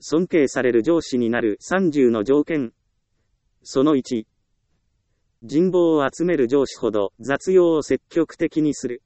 尊敬される上司になる30の条件。その1。人望を集める上司ほど雑用を積極的にする。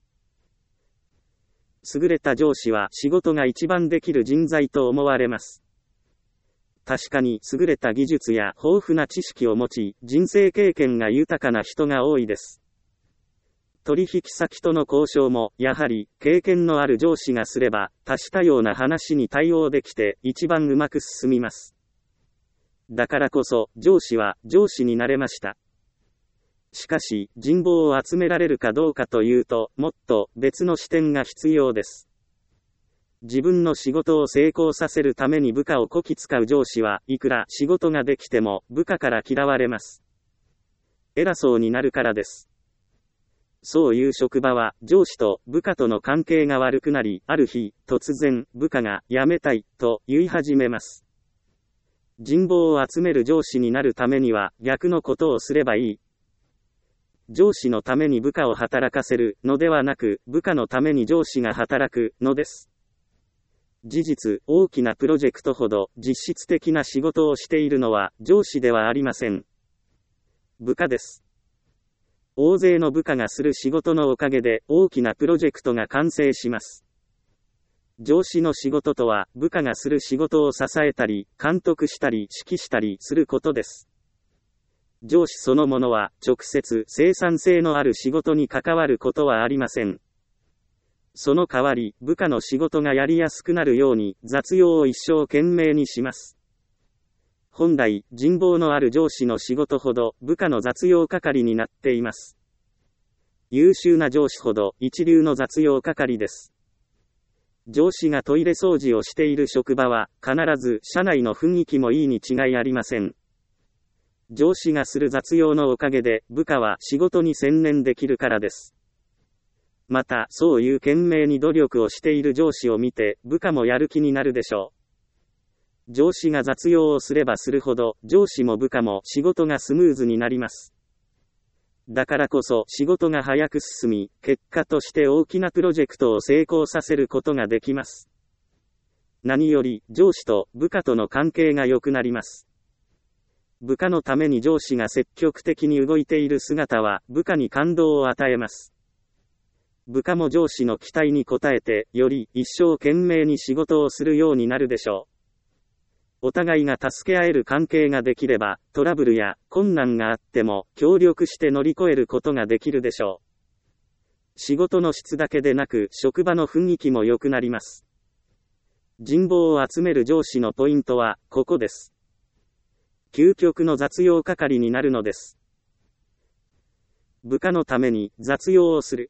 優れた上司は仕事が一番できる人材と思われます。確かに優れた技術や豊富な知識を持ち、人生経験が豊かな人が多いです。取引先との交渉も、やはり、経験のある上司がすれば、多種多様な話に対応できて、一番うまく進みます。だからこそ、上司は上司になれました。しかし、人望を集められるかどうかというと、もっと別の視点が必要です。自分の仕事を成功させるために部下をこき使う上司はいくら仕事ができても部下から嫌われます。偉そうになるからです。そういう職場は上司と部下との関係が悪くなり、ある日、突然部下が辞めたいと言い始めます。人望を集める上司になるためには逆のことをすればいい。上司のために部下を働かせるのではなく、部下のために上司が働くのです。事実、大きなプロジェクトほど実質的な仕事をしているのは上司ではありません。部下です。大勢の部下がする仕事のおかげで大きなプロジェクトが完成します。上司の仕事とは部下がする仕事を支えたり、監督したり指揮したりすることです。上司そのものは直接生産性のある仕事に関わることはありません。その代わり、部下の仕事がやりやすくなるように雑用を一生懸命にします。本来、人望のある上司の仕事ほど部下の雑用係になっています。優秀な上司ほど一流の雑用係です。上司がトイレ掃除をしている職場は必ず社内の雰囲気もいいに違いありません。上司がする雑用のおかげで部下は仕事に専念できるからです。また、そういう懸命に努力をしている上司を見て部下もやる気になるでしょう。上司が雑用をすればするほど、上司も部下も仕事がスムーズになります。だからこそ仕事が早く進み、結果として大きなプロジェクトを成功させることができます。何より、上司と部下との関係が良くなります。部下のために上司が積極的に動いている姿は、部下に感動を与えます。部下も上司の期待に応えて、より一生懸命に仕事をするようになるでしょう。お互いが助け合える関係ができれば、トラブルや困難があっても協力して乗り越えることができるでしょう。仕事の質だけでなく、職場の雰囲気も良くなります。人望を集める上司のポイントは、ここです。究極の雑用係になるのです。部下のために雑用をする。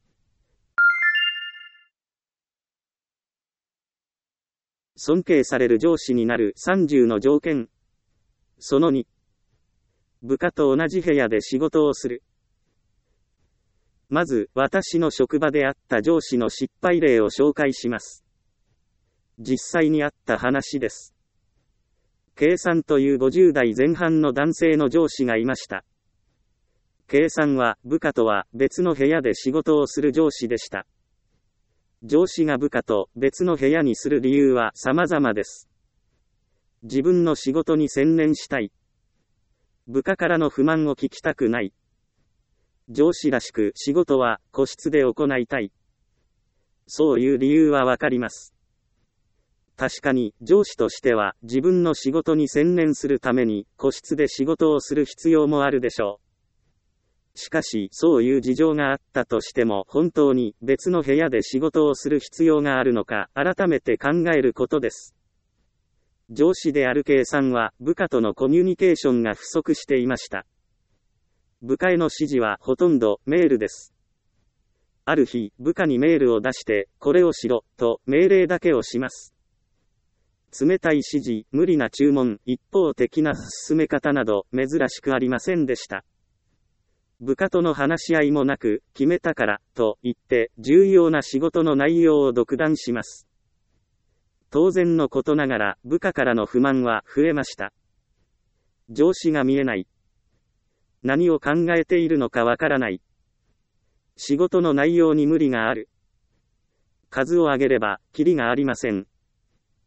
尊敬される上司になる30の条件。その2。部下と同じ部屋で仕事をする。まず、私の職場であった上司の失敗例を紹介します。実際にあった話です。K さんという50代前半の男性の上司がいました。K さんは部下とは別の部屋で仕事をする上司でした。上司が部下と別の部屋にする理由は様々です。自分の仕事に専念したい。部下からの不満を聞きたくない。上司らしく仕事は個室で行いたい。そういう理由はわかります。確かに上司としては自分の仕事に専念するために個室で仕事をする必要もあるでしょう。しかし、そういう事情があったとしても本当に別の部屋で仕事をする必要があるのか改めて考えることです。上司である K さんは部下とのコミュニケーションが不足していました。部下への指示はほとんどメールです。ある日、部下にメールを出して、これをしろ、と命令だけをします。冷たい指示、無理な注文、一方的な進め方など珍しくありませんでした。部下との話し合いもなく、決めたから、と言って、重要な仕事の内容を独断します。当然のことながら、部下からの不満は増えました。上司が見えない。何を考えているのかわからない。仕事の内容に無理がある。数を上げれば、キリがありません。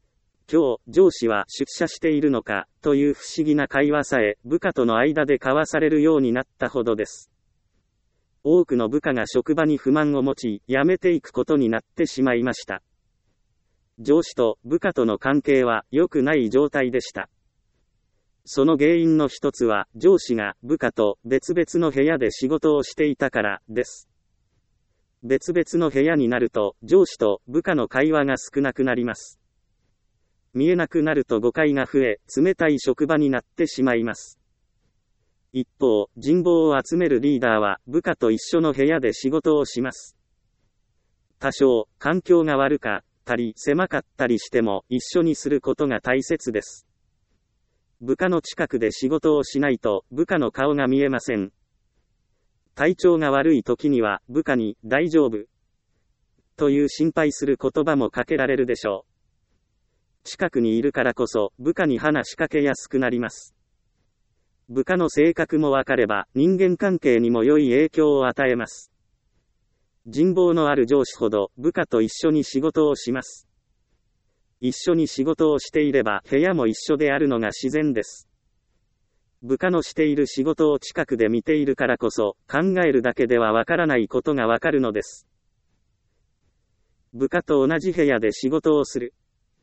今日、上司は出社しているのか、という不思議な会話さえ、部下との間で交わされるようになったほどです。多くの部下が職場に不満を持ち、辞めていくことになってしまいました。上司と部下との関係は良くない状態でした。その原因の一つは、上司が部下と別々の部屋で仕事をしていたからです。別々の部屋になると、上司と部下の会話が少なくなります。見えなくなると誤解が増え、冷たい職場になってしまいます。一方、人望を集めるリーダーは、部下と一緒の部屋で仕事をします。多少、環境が悪かったり、狭かったりしても、一緒にすることが大切です。部下の近くで仕事をしないと、部下の顔が見えません。体調が悪い時には、部下に、大丈夫という心配する言葉もかけられるでしょう。近くにいるからこそ、部下に話しかけやすくなります。部下の性格もわかれば、人間関係にも良い影響を与えます。人望のある上司ほど、部下と一緒に仕事をします。一緒に仕事をしていれば、部屋も一緒であるのが自然です。部下のしている仕事を近くで見ているからこそ、考えるだけではわからないことがわかるのです。部下と同じ部屋で仕事をする。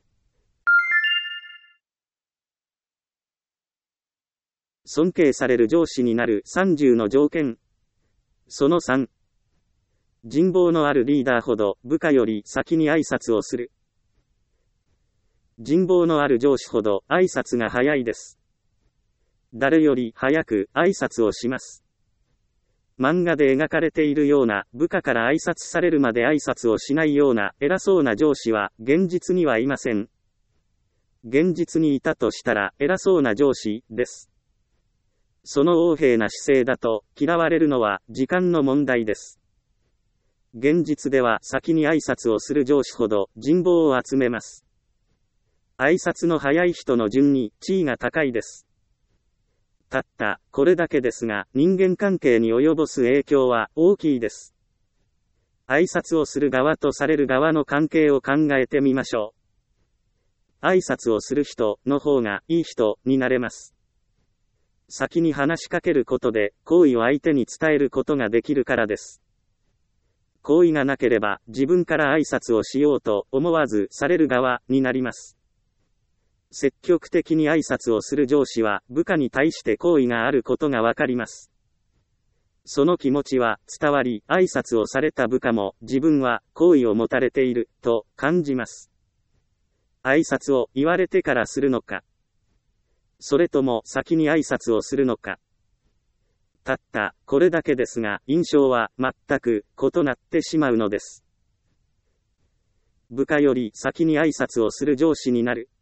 尊敬される上司になる30の条件。その3。人望のあるリーダーほど部下より先に挨拶をする。人望のある上司ほど挨拶が早いです。誰より早く挨拶をします。漫画で描かれているような部下から挨拶されるまで挨拶をしないような偉そうな上司は現実にはいません。現実にいたとしたら偉そうな上司です。その横柄な姿勢だと嫌われるのは時間の問題です。現実では先に挨拶をする上司ほど人望を集めます。挨拶の早い人の順に地位が高いです。たったこれだけですが人間関係に及ぼす影響は大きいです。挨拶をする側とされる側の関係を考えてみましょう。挨拶をする人の方がいい人になれます。先に話しかけることで好意を相手に伝えることができるからです。好意がなければ自分から挨拶をしようと思わずされる側になります。積極的に挨拶をする上司は部下に対して好意があることがわかります。その気持ちは伝わり、挨拶をされた部下も自分は好意を持たれていると感じます。挨拶を言われてからするのか、それとも先に挨拶をするのか。たったこれだけですが印象は全く異なってしまうのです。部下より先に挨拶をする上司になる。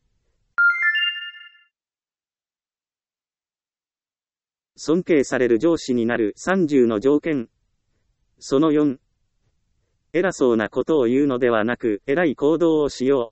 尊敬される上司になる30の条件。その4。偉そうなことを言うのではなく偉い行動をしよう。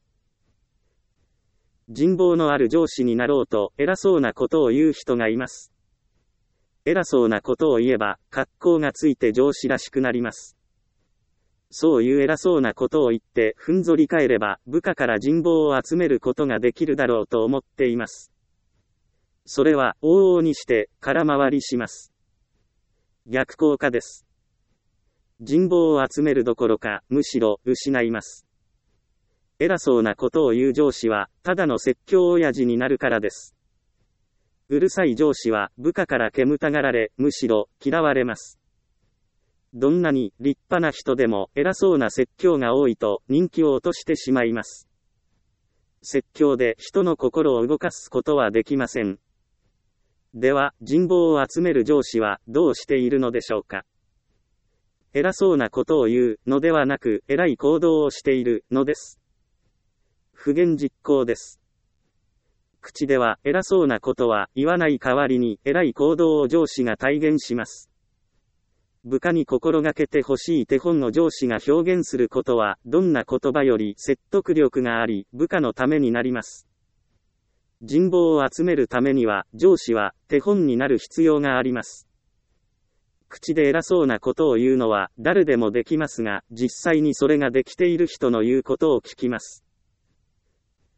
人望のある上司になろうと偉そうなことを言う人がいます。偉そうなことを言えば格好がついて上司らしくなります。そういう偉そうなことを言ってふんぞり返れば部下から人望を集めることができるだろうと思っています。それは往々にして空回りします。逆効果です。人望を集めるどころかむしろ失います。偉そうなことを言う上司はただの説教親父になるからです。うるさい上司は部下から煙たがられむしろ嫌われます。どんなに立派な人でも偉そうな説教が多いと人気を落としてしまいます。説教で人の心を動かすことはできません。では人望を集める上司はどうしているのでしょうか。偉そうなことを言うのではなく偉い行動をしているのです。不言実行です。口では偉そうなことは言わない代わりに偉い行動を上司が体現します。部下に心がけてほしい手本を上司が表現することはどんな言葉より説得力があり部下のためになります。人望を集めるためには上司は手本になる必要があります。口で偉そうなことを言うのは誰でもできますが実際にそれができている人の言うことを聞きます。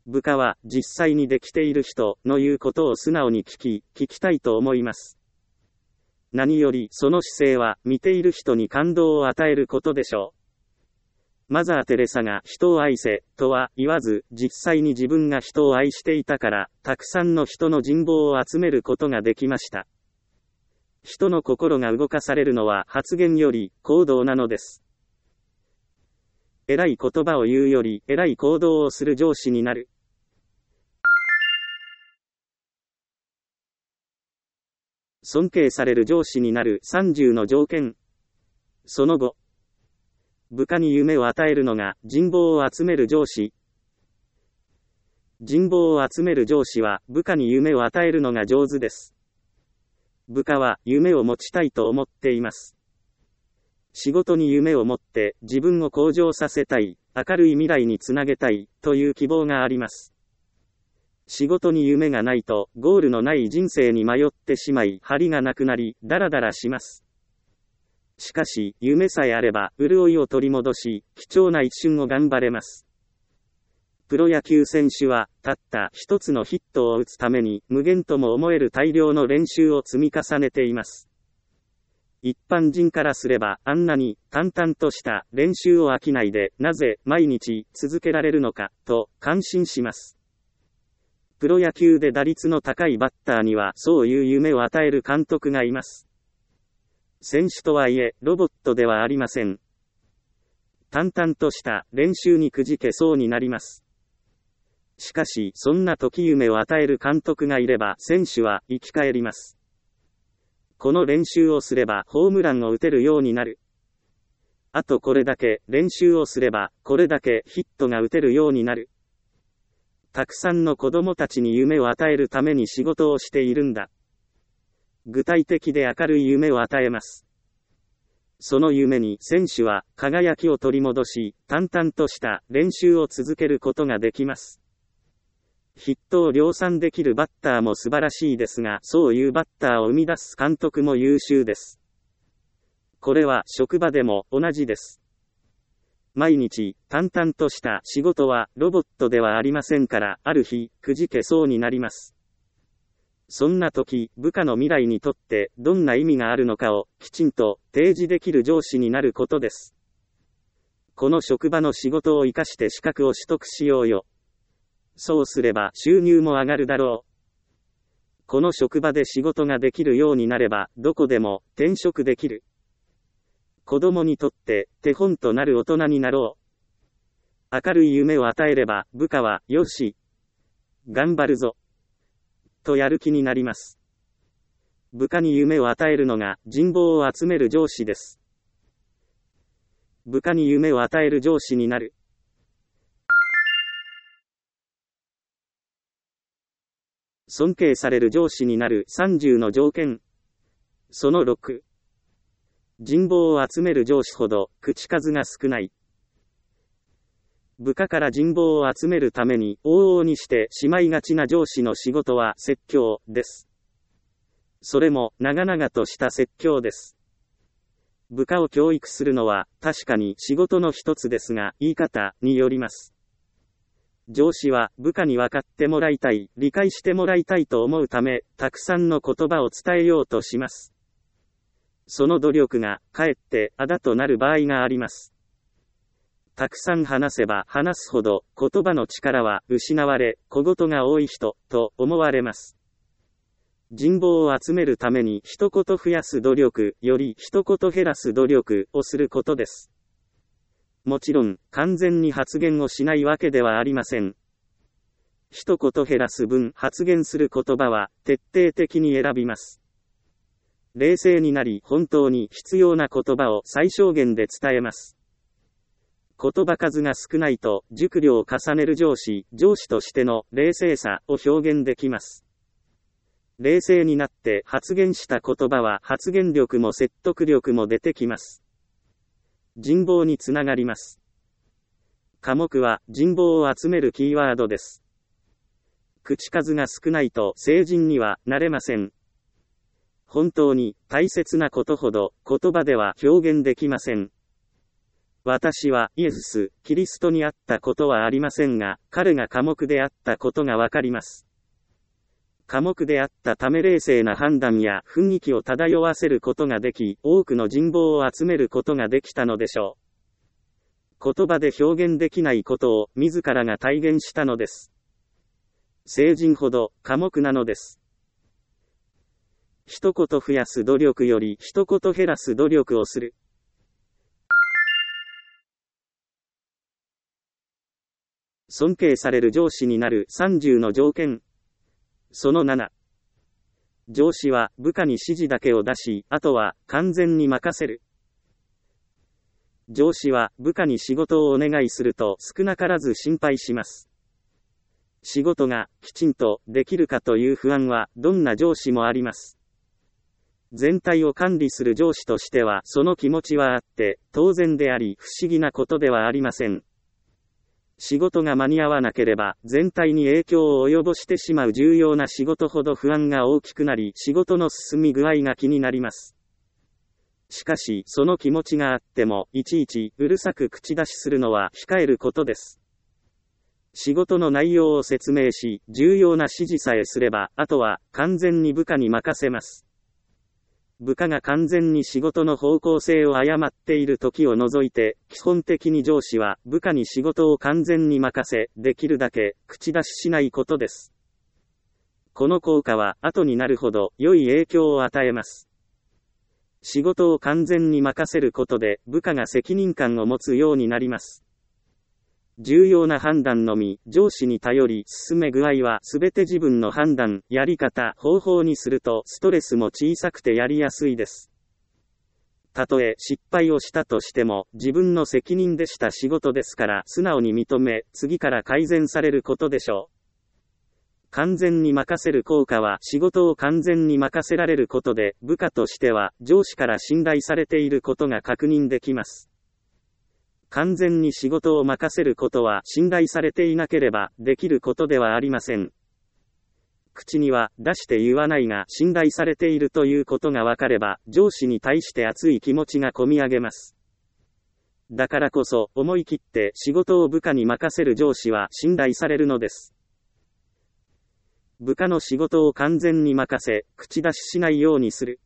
部下は実際にできている人の言うことを素直に聞きたいと思います。何よりその姿勢は見ている人に感動を与えることでしょう。マザー・テレサが人を愛せとは言わず、実際に自分が人を愛していたから、たくさんの人の人望を集めることができました。人の心が動かされるのは発言より行動なのです。偉い言葉を言うより偉い行動をする上司になる。尊敬される上司になる30の条件。その後、部下に夢を与えるのが人望を集める上司。人望を集める上司は部下に夢を与えるのが上手です。部下は夢を持ちたいと思っています。仕事に夢を持って自分を向上させたい、明るい未来につなげたいという希望があります。仕事に夢がないとゴールのない人生に迷ってしまい、張りがなくなり、ダラダラします。しかし、夢さえあれば、潤いを取り戻し、貴重な一瞬を頑張れます。プロ野球選手は、たった一つのヒットを打つために、無限とも思える大量の練習を積み重ねています。一般人からすれば、あんなに淡々とした練習を飽きないで、なぜ毎日続けられるのか、と感心します。プロ野球で打率の高いバッターにはそういう夢を与える監督がいます。選手とはいえ、ロボットではありません。淡々とした練習にくじけそうになります。しかし、そんな時夢を与える監督がいれば選手は生き返ります。この練習をすればホームランを打てるようになる。あとこれだけ練習をすればこれだけヒットが打てるようになる。たくさんの子供たちに夢を与えるために仕事をしているんだ。具体的で明るい夢を与えます。その夢に選手は輝きを取り戻し、淡々とした練習を続けることができます。ヒットを量産できるバッターも素晴らしいですが、そういうバッターを生み出す監督も優秀です。これは職場でも同じです。毎日、淡々とした仕事はロボットではありませんから、ある日、くじけそうになります。そんな時、部下の未来にとってどんな意味があるのかをきちんと提示できる上司になることです。この職場の仕事を活かして資格を取得しようよ。そうすれば収入も上がるだろう。この職場で仕事ができるようになれば、どこでも転職できる。子供にとって手本となる大人になろう。明るい夢を与えれば部下はよし、頑張るぞとやる気になります。部下に夢を与えるのが人望を集める上司です。部下に夢を与える上司になる。尊敬される上司になる30の条件。その6。人望を集める上司ほど口数が少ない。部下から人望を集めるために往々にしてしまいがちな上司の仕事は説教です。それも長々とした説教です。部下を教育するのは確かに仕事の一つですが、言い方によります。上司は部下に分かってもらいたい、理解してもらいたいと思うため、たくさんの言葉を伝えようとします。その努力が、かえって、あだとなる場合があります。たくさん話せば話すほど、言葉の力は失われ、小言が多い人、と思われます。人望を集めるために一言増やす努力、より一言減らす努力をすることです。もちろん、完全に発言をしないわけではありません。一言減らす分発言する言葉は、徹底的に選びます。冷静になり本当に必要な言葉を最小限で伝えます。言葉数が少ないと熟慮を重ねる上司としての冷静さを表現できます。冷静になって発言した言葉は発言力も説得力も出てきます。人望につながります。科目は人望を集めるキーワードです。口数が少ないと成人にはなれません。本当に大切なことほど言葉では表現できません。 私はイエス・キリストに会ったことはありませんが、彼が寡黙であったことがわかります。寡黙であったため冷静な判断や雰囲気を漂わせることができ、多くの人望を集めることができたのでしょう。言葉で表現できないことを自らが体現したのです。聖人ほど寡黙なのです。一言増やす努力より一言減らす努力をする。尊敬される上司になる30の条件。その7。上司は部下に指示だけを出し、あとは完全に任せる。上司は部下に仕事をお願いすると少なからず心配します。仕事がきちんとできるかという不安はどんな上司もあります。全体を管理する上司としてはその気持ちはあって当然であり不思議なことではありません。仕事が間に合わなければ全体に影響を及ぼしてしまう重要な仕事ほど不安が大きくなり仕事の進み具合が気になります。しかしその気持ちがあってもいちいちうるさく口出しするのは控えることです。仕事の内容を説明し重要な指示さえすればあとは完全に部下に任せます。部下が完全に仕事の方向性を誤っている時を除いて、基本的に上司は部下に仕事を完全に任せ、できるだけ口出ししないことです。この効果は後になるほど良い影響を与えます。仕事を完全に任せることで部下が責任感を持つようになります。重要な判断のみ、上司に頼り進め具合はすべて自分の判断、やり方、方法にするとストレスも小さくてやりやすいです。たとえ失敗をしたとしても自分の責任でした仕事ですから素直に認め、次から改善されることでしょう。完全に任せる効果は仕事を完全に任せられることで部下としては上司から信頼されていることが確認できます。完全に仕事を任せることは信頼されていなければできることではありません。口には出して言わないが信頼されているということがわかれば上司に対して熱い気持ちがこみ上げます。だからこそ思い切って仕事を部下に任せる上司は信頼されるのです。部下の仕事を完全に任せ、口出ししないようにする。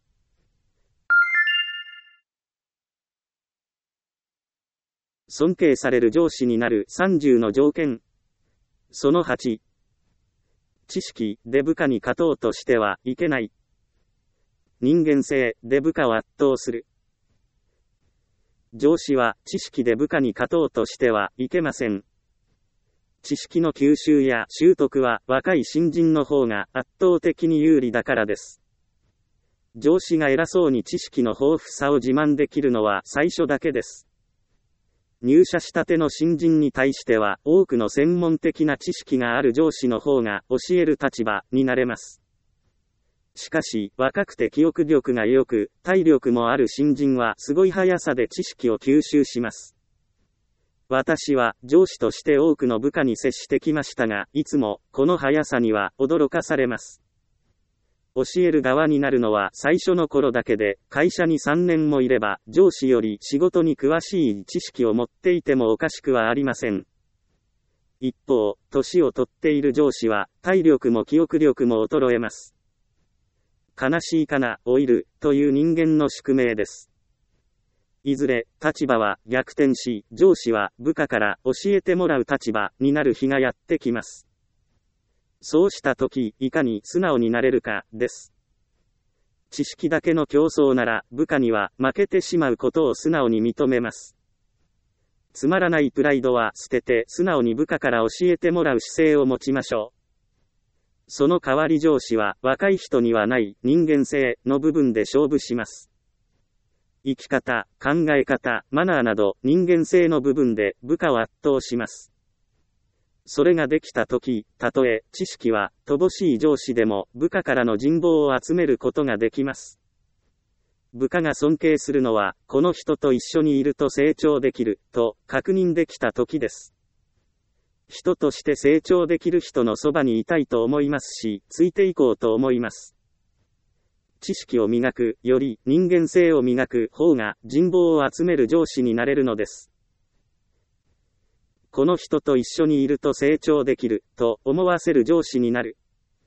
尊敬される上司になる30の条件。その8。知識で部下に勝とうとしてはいけない。人間性で部下を圧倒する。上司は知識で部下に勝とうとしてはいけません。知識の吸収や習得は若い新人の方が圧倒的に有利だからです。上司が偉そうに知識の豊富さを自慢できるのは最初だけです。入社したての新人に対しては多くの専門的な知識がある上司の方が教える立場になれます。しかし若くて記憶力が良く体力もある新人はすごい速さで知識を吸収します。私は上司として多くの部下に接してきましたが、いつもこの速さには驚かされます。教える側になるのは最初の頃だけで、会社に3年もいれば上司より仕事に詳しい知識を持っていてもおかしくはありません。一方、年を取っている上司は体力も記憶力も衰えます。悲しいかな、老いる、という人間の宿命です。いずれ、立場は逆転し、上司は部下から教えてもらう立場になる日がやってきます。そうしたとき、いかに素直になれるか、です。知識だけの競争なら、部下には負けてしまうことを素直に認めます。つまらないプライドは捨てて、素直に部下から教えてもらう姿勢を持ちましょう。その代わり上司は、若い人にはない人間性の部分で勝負します。生き方、考え方、マナーなど人間性の部分で部下を圧倒します。それができたとき、たとえ知識は乏しい上司でも部下からの人望を集めることができます。部下が尊敬するのは、この人と一緒にいると成長できる、と確認できたときです。人として成長できる人のそばにいたいと思いますし、ついていこうと思います。知識を磨くより人間性を磨く方が人望を集める上司になれるのです。 この人と一緒にいると成長できる、と思わせる上司になる。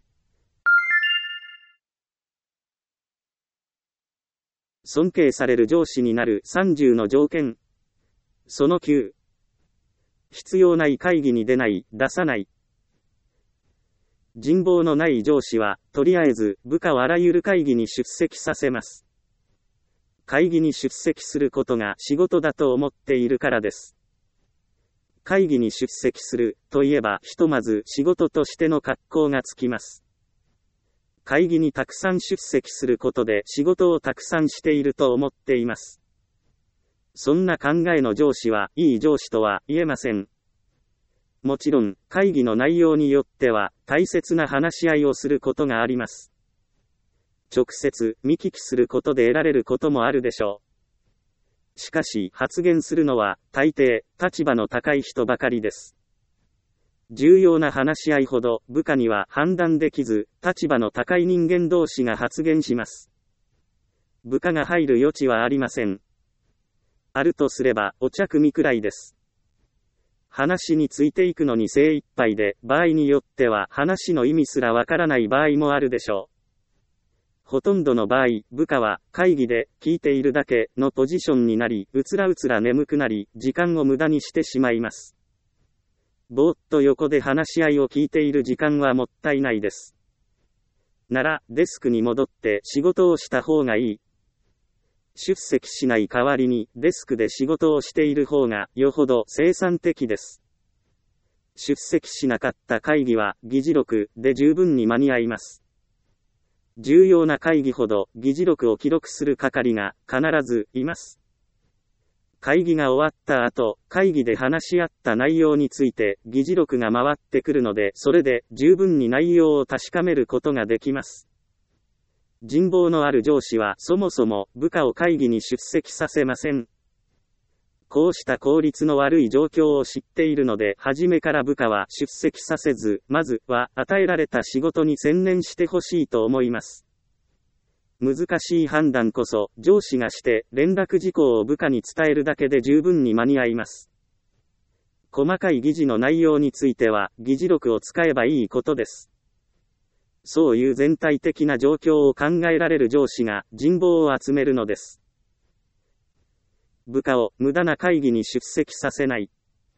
尊敬される上司になる30の条件。その9。必要ない会議に出ない、出さない。人望のない上司は、とりあえず、部下をあらゆる会議に出席させます。会議に出席することが仕事だと思っているからです。会議に出席する、といえば、ひとまず仕事としての格好がつきます。会議にたくさん出席することで仕事をたくさんしていると思っています。そんな考えの上司はいい上司とは言えません。もちろん、会議の内容によっては大切な話し合いをすることがあります。直接見聞きすることで得られることもあるでしょう。しかし、発言するのは大抵立場の高い人ばかりです。重要な話し合いほど部下には判断できず、立場の高い人間同士が発言します。部下が入る余地はありません。あるとすればお茶組みくらいです。話についていくのに精一杯で、場合によっては話の意味すらわからない場合もあるでしょう。ほとんどの場合、部下は会議で聞いているだけのポジションになり、うつらうつら眠くなり、時間を無駄にしてしまいます。ぼーっと横で話し合いを聞いている時間はもったいないです。なら、デスクに戻って仕事をした方がいい。出席しない代わりにデスクで仕事をしている方がよほど生産的です。出席しなかった会議は議事録で十分に間に合います。重要な会議ほど議事録を記録する係が必ずいます。会議が終わった後、会議で話し合った内容について議事録が回ってくるので、それで十分に内容を確かめることができます。人望のある上司はそもそも部下を会議に出席させません。こうした効率の悪い状況を知っているので、初めから部下は出席させず、まずは与えられた仕事に専念してほしいと思います。難しい判断こそ上司がして連絡事項を部下に伝えるだけで十分に間に合います。細かい議事の内容については議事録を使えばいいことです。そういう全体的な状況を考えられる上司が人望を集めるのです。部下を無駄な会議に出席させない。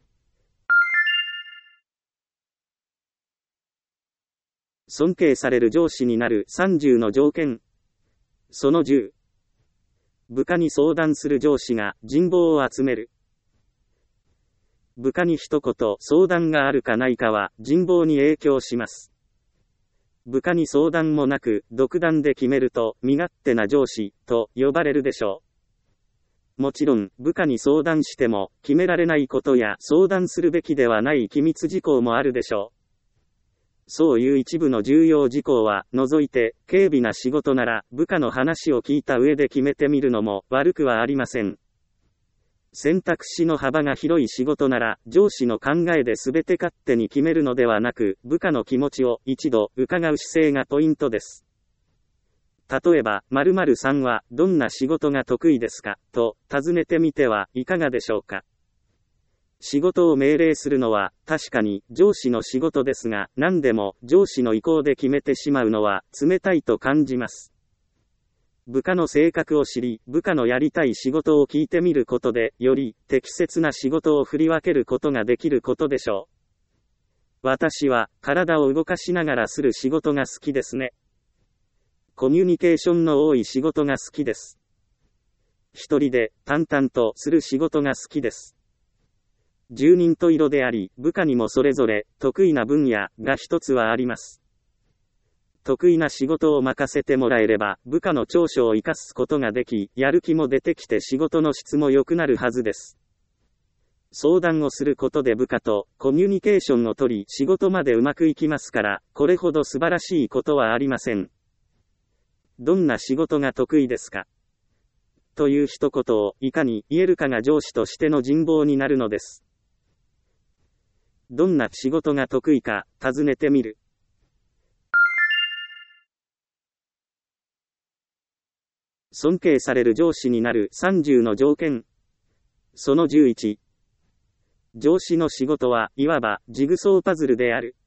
尊敬される上司になる30の条件。その10。部下に相談する上司が人望を集める。部下に一言相談があるかないかは人望に影響します。部下に相談もなく独断で決めると身勝手な上司と呼ばれるでしょう。もちろん部下に相談しても決められないことや相談するべきではない機密事項もあるでしょう。そういう一部の重要事項は除いて、軽微な仕事なら部下の話を聞いた上で決めてみるのも悪くはありません。選択肢の幅が広い仕事なら上司の考えで全て勝手に決めるのではなく、部下の気持ちを一度伺う姿勢がポイントです。例えば、〇〇さんはどんな仕事が得意ですかと尋ねてみてはいかがでしょうか。仕事を命令するのは確かに上司の仕事ですが、何でも上司の意向で決めてしまうのは冷たいと感じます。部下の性格を知り、部下のやりたい仕事を聞いてみることで、より適切な仕事を振り分けることができることでしょう。私は体を動かしながらする仕事が好きですね。コミュニケーションの多い仕事が好きです。一人で淡々とする仕事が好きです。十人十色であり、部下にもそれぞれ得意な分野が一つはあります。得意な仕事を任せてもらえれば、部下の長所を生かすことができ、やる気も出てきて仕事の質も良くなるはずです。相談をすることで部下とコミュニケーションを取り、仕事までうまくいきますから、これほど素晴らしいことはありません。どんな仕事が得意ですか？という一言をいかに言えるかが上司としての人望になるのです。どんな仕事が得意か尋ねてみる。尊敬される上司になる30の条件。その11。 上司の仕事はいわばジグソーパズルである。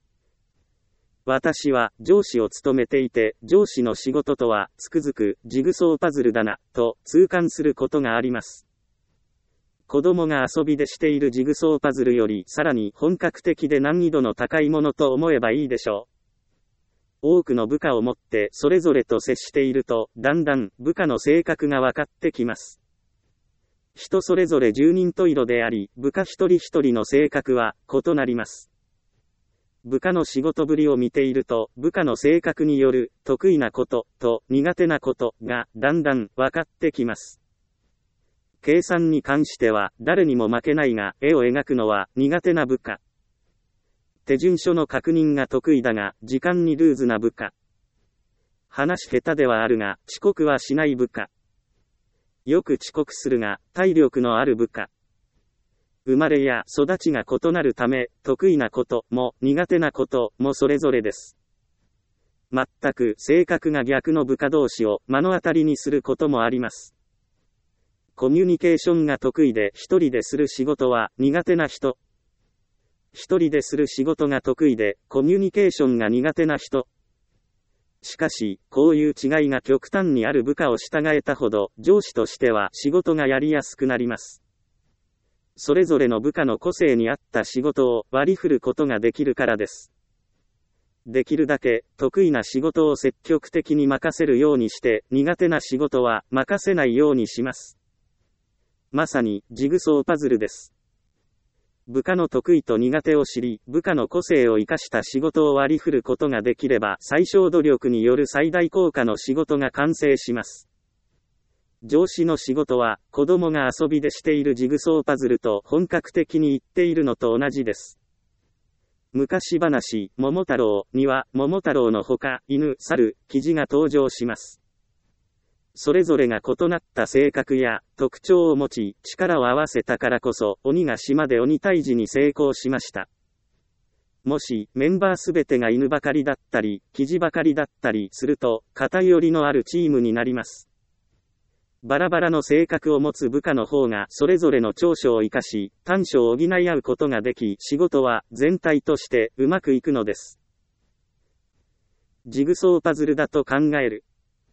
私は上司を務めていて、上司の仕事とはつくづくジグソーパズルだな、と痛感することがあります。子供が遊びでしているジグソーパズルよりさらに本格的で難易度の高いものと思えばいいでしょう。多くの部下を持ってそれぞれと接していると、だんだん部下の性格が分かってきます。人それぞれ十人十色であり、部下一人一人の性格は異なります。部下の仕事ぶりを見ていると、部下の性格による得意なことと苦手なことがだんだん分かってきます。計算に関しては誰にも負けないが、絵を描くのは苦手な部下。手順書の確認が得意だが、時間にルーズな部下。話下手ではあるが、遅刻はしない部下。よく遅刻するが、体力のある部下。生まれや育ちが異なるため、得意なことも苦手なこともそれぞれです。全く性格が逆の部下同士を目の当たりにすることもあります。コミュニケーションが得意で一人でする仕事は苦手な人。一人でする仕事が得意でコミュニケーションが苦手な人。しかし、こういう違いが極端にある部下を従えたほど、上司としては仕事がやりやすくなります。それぞれの部下の個性に合った仕事を割り振ることができるからです。できるだけ得意な仕事を積極的に任せるようにして、苦手な仕事は任せないようにします。まさにジグソーパズルです。部下の得意と苦手を知り、部下の個性を生かした仕事を割り振ることができれば、最小努力による最大効果の仕事が完成します。上司の仕事は、子供が遊びでしているジグソーパズルと本格的に言っているのと同じです。昔話、桃太郎には、桃太郎のほか、犬、猿、キジが登場します。それぞれが異なった性格や特徴を持ち、力を合わせたからこそ、鬼が島で鬼退治に成功しました。もし、メンバーすべてが犬ばかりだったり、キジばかりだったりすると、偏りのあるチームになります。バラバラの性格を持つ部下の方が、それぞれの長所を生かし、短所を補い合うことができ、仕事は全体としてうまくいくのです。ジグソーパズルだと考える。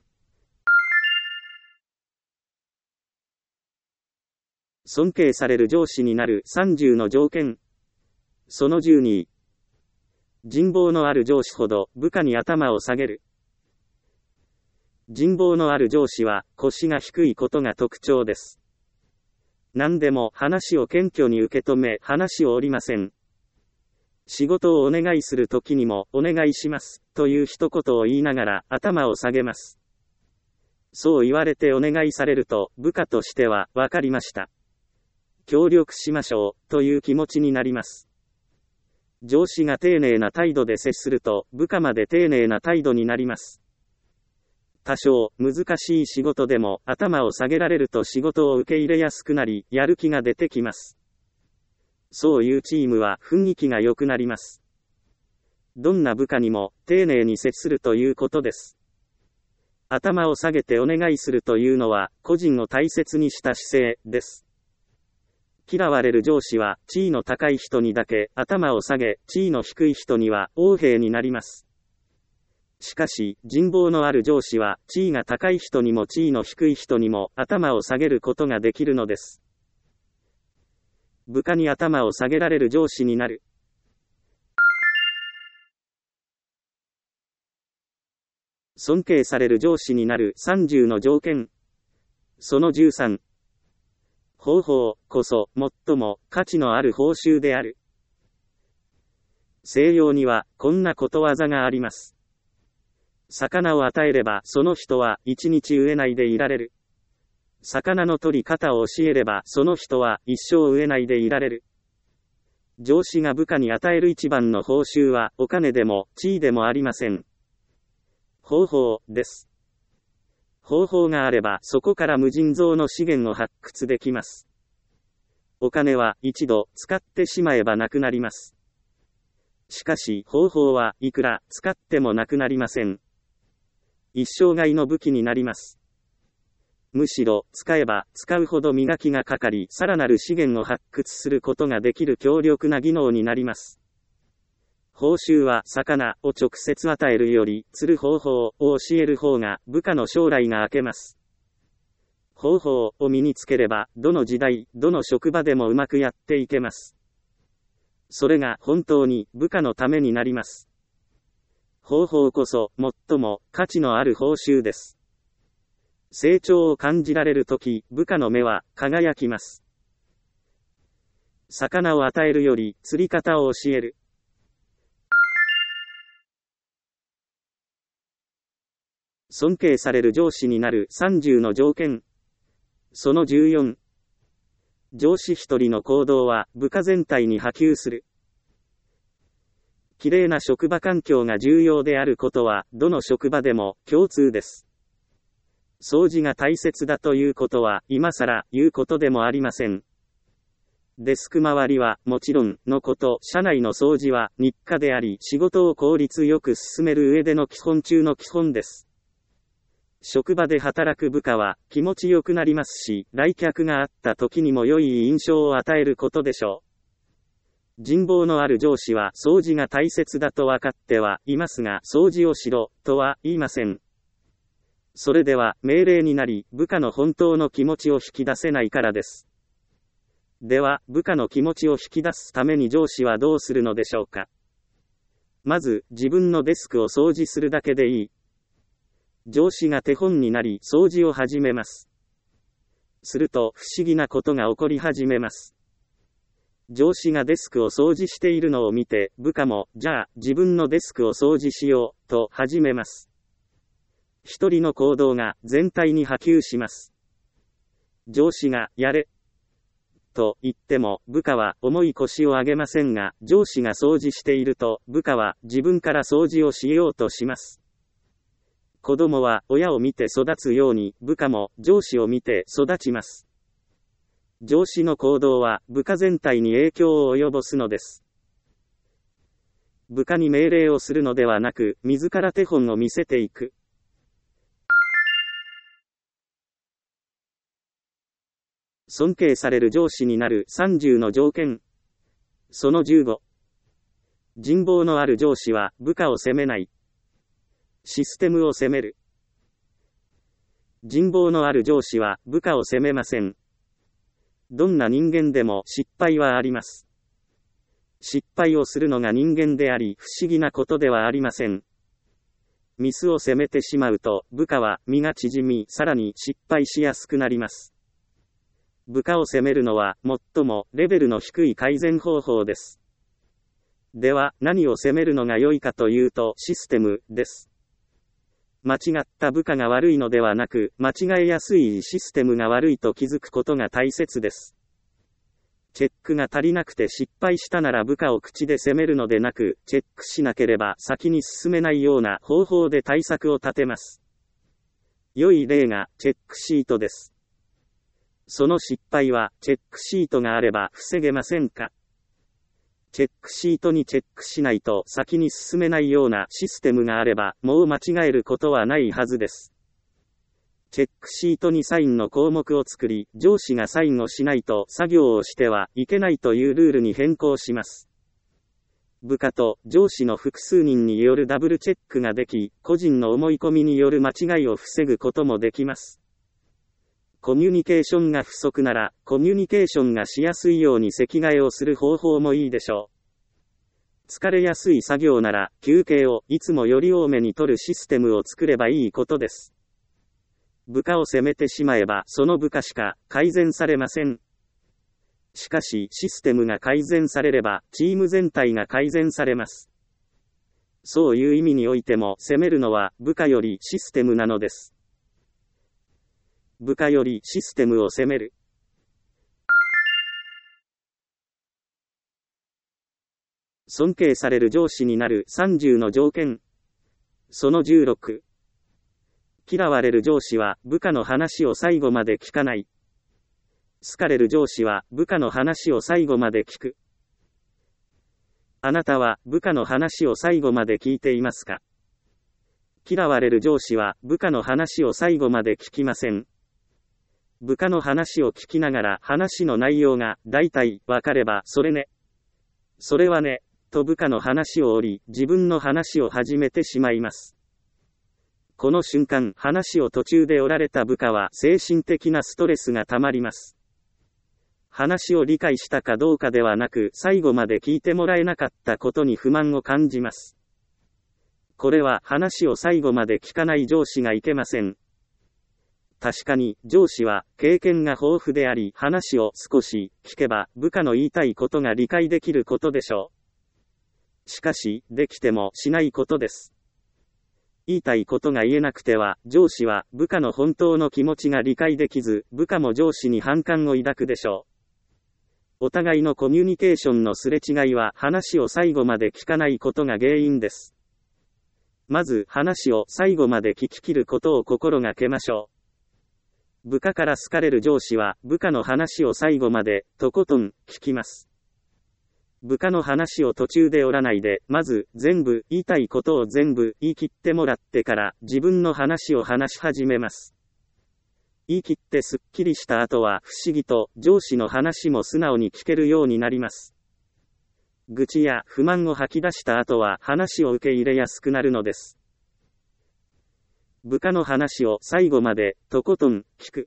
尊敬される上司になる30の条件。その12。人望のある上司ほど部下に頭を下げる。人望のある上司は腰が低いことが特徴です。何でも話を謙虚に受け止め話を折りません。仕事をお願いするときにもお願いしますという一言を言いながら頭を下げます。そう言われてお願いされると部下としてはわかりました。協力しましょうという気持ちになります。上司が丁寧な態度で接すると部下まで丁寧な態度になります。多少難しい仕事でも頭を下げられると仕事を受け入れやすくなり、やる気が出てきます。そういうチームは雰囲気が良くなります。どんな部下にも丁寧に接するということです。頭を下げてお願いするというのは個人を大切にした姿勢です。嫌われる上司は地位の高い人にだけ頭を下げ、地位の低い人には横柄になります。しかし、人望のある上司は地位が高い人にも地位の低い人にも頭を下げることができるのです。部下に頭を下げられる上司になる。尊敬される上司になる30の条件。その13。方法こそ最も価値のある報酬である。西洋にはこんなことわざがあります。魚を与えればその人は一日飢えないでいられる。魚の取り方を教えればその人は一生飢えないでいられる。上司が部下に与える一番の報酬はお金でも地位でもありません。方法です。方法があればそこから無尽蔵の資源を発掘できます。お金は一度使ってしまえばなくなります。しかし方法はいくら使ってもなくなりません。一生涯の武器になります。 むしろ、使えば使うほど磨きがかかり、さらなる資源を発掘することができる強力な技能になります。報酬は魚を直接与えるより、釣る方法を教える方が部下の将来が明けます。方法を身につければ、どの時代、どの職場でもうまくやっていけます。それが本当に部下のためになります。方法こそ最も価値のある報酬です。成長を感じられるとき、部下の目は輝きます。魚を与えるより釣り方を教える。尊敬される上司になる30の条件。その14。上司一人の行動は部下全体に波及する。きれいな職場環境が重要であることはどの職場でも共通です。掃除が大切だということは今更言うことでもありません。デスク周りはもちろんのこと、社内の掃除は日課であり、仕事を効率よく進める上での基本中の基本です。職場で働く部下は気持ちよくなりますし、来客があった時にも良い印象を与えることでしょう。人望のある上司は掃除が大切だと分かってはいますが、掃除をしろとは言いません。それでは命令になり、部下の本当の気持ちを引き出せないからです。では、部下の気持ちを引き出すために上司はどうするのでしょうか。まず、自分のデスクを掃除するだけでいい。上司が手本になり、掃除を始めます。すると、不思議なことが起こり始めます。上司がデスクを掃除しているのを見て、部下も、じゃあ、自分のデスクを掃除しよう、と始めます。一人の行動が全体に波及します。上司が、やれ、と言っても、部下は重い腰を上げませんが、上司が掃除していると、部下は自分から掃除をしようとします。子供は親を見て育つように、部下も上司を見て育ちます。上司の行動は部下全体に影響を及ぼすのです。部下に命令をするのではなく、自ら手本を見せていく。尊敬される上司になる30の条件。その15。人望のある上司は部下を責めない。システムを責める。人望のある上司は部下を責めません。どんな人間でも失敗はあります。失敗をするのが人間であり、不思議なことではありません。ミスを責めてしまうと、部下は身が縮み、さらに失敗しやすくなります。部下を責めるのは最もレベルの低い改善方法です。では、何を責めるのが良いかというと、システムです。間違った部下が悪いのではなく、間違えやすいシステムが悪いと気づくことが大切です。チェックが足りなくて失敗したなら部下を口で責めるのでなく、チェックしなければ先に進めないような方法で対策を立てます。良い例がチェックシートです。その失敗はチェックシートがあれば防げませんか？チェックシートにチェックしないと先に進めないようなシステムがあれば、もう間違えることはないはずです。チェックシートにサインの項目を作り、上司がサインをしないと作業をしてはいけないというルールに変更します。部下と上司の複数人によるダブルチェックができ、個人の思い込みによる間違いを防ぐこともできます。コミュニケーションが不足なら、コミュニケーションがしやすいように席替えをする方法もいいでしょう。疲れやすい作業なら、休憩をいつもより多めに取るシステムを作ればいいことです。部下を責めてしまえば、その部下しか改善されません。しかし、システムが改善されれば、チーム全体が改善されます。そういう意味においても、責めるのは部下よりシステムなのです。部下よりシステムを責める。尊敬される上司になる30の条件。その16。嫌われる上司は部下の話を最後まで聞かない。好かれる上司は部下の話を最後まで聞く。あなたは部下の話を最後まで聞いていますか？嫌われる上司は部下の話を最後まで聞きません。 部下の話を聞きながら話の内容が大体わかればそれね。それはね、と部下の話を折り、自分の話を始めてしまいます。この瞬間、話を途中で折られた部下は精神的なストレスがたまります。話を理解したかどうかではなく、最後まで聞いてもらえなかったことに不満を感じます。これは話を最後まで聞かない上司がいけません。確かに、上司は経験が豊富であり、話を少し聞けば部下の言いたいことが理解できることでしょう。しかし、できてもしないことです。言いたいことが言えなくては、上司は部下の本当の気持ちが理解できず、部下も上司に反感を抱くでしょう。お互いのコミュニケーションのすれ違いは話を最後まで聞かないことが原因です。まず話を最後まで聞き切ることを心がけましょう。部下から好かれる上司は部下の話を最後までとことん聞きます。部下の話を途中で折らないで、まず全部言いたいことを全部言い切ってもらってから自分の話を話し始めます。言い切ってすっきりした後は不思議と上司の話も素直に聞けるようになります。愚痴や不満を吐き出した後は話を受け入れやすくなるのです。部下の話を最後までとことん聞く。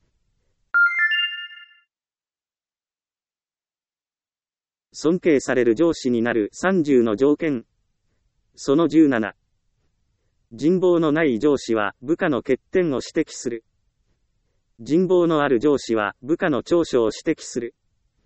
尊敬される上司になる30の条件。その17。人望のない上司は部下の欠点を指摘する。人望のある上司は部下の長所を指摘する。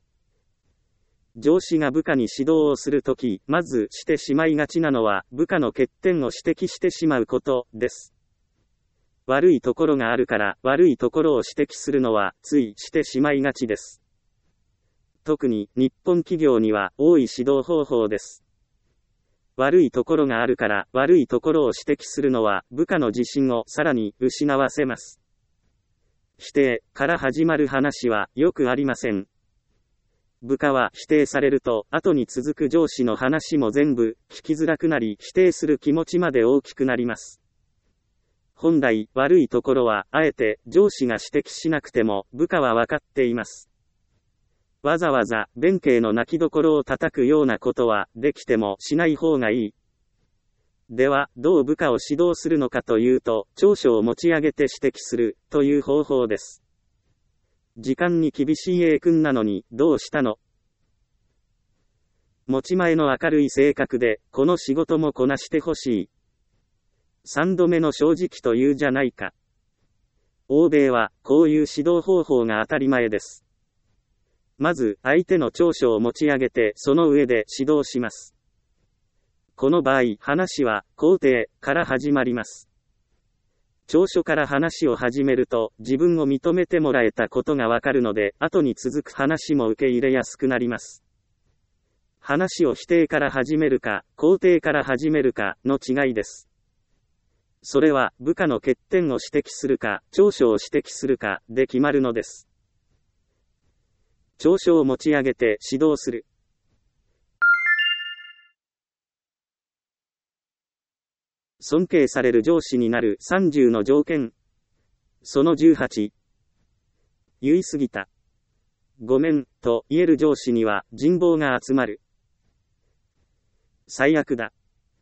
上司が部下に指導をするとき、まずしてしまいがちなのは部下の欠点を指摘してしまうことです。悪いところがあるから悪いところを指摘するのはついしてしまいがちです。特に日本企業には多い指導方法です。悪いところがあるから悪いところを指摘するのは部下の自信をさらに失わせます。否定から始まる話はよくありません。部下は否定されると後に続く上司の話も全部聞きづらくなり、否定する気持ちまで大きくなります。本来悪いところはあえて上司が指摘しなくても部下は分かっています。わざわざ弁慶の泣きどころを叩くようなことはできてもしない方がいい。では、どう部下を指導するのかというと、長所を持ち上げて指摘するという方法です。時間に厳しい A 君なのにどうしたの？持ち前の明るい性格でこの仕事もこなしてほしい。3度目の正直というじゃないか。欧米はこういう指導方法が当たり前です。まず相手の長所を持ち上げてその上で指導します。この場合話は肯定から始まります。長所から話を始めると自分を認めてもらえたことがわかるので、後に続く話も受け入れやすくなります。話を否定から始めるか肯定から始めるかの違いです。それは部下の欠点を指摘するか長所を指摘するかで決まるのです。長所を持ち上げて指導する。尊敬される上司になる30の条件。その18。言い過ぎた。ごめん、と言える上司には人望が集まる。最悪だ。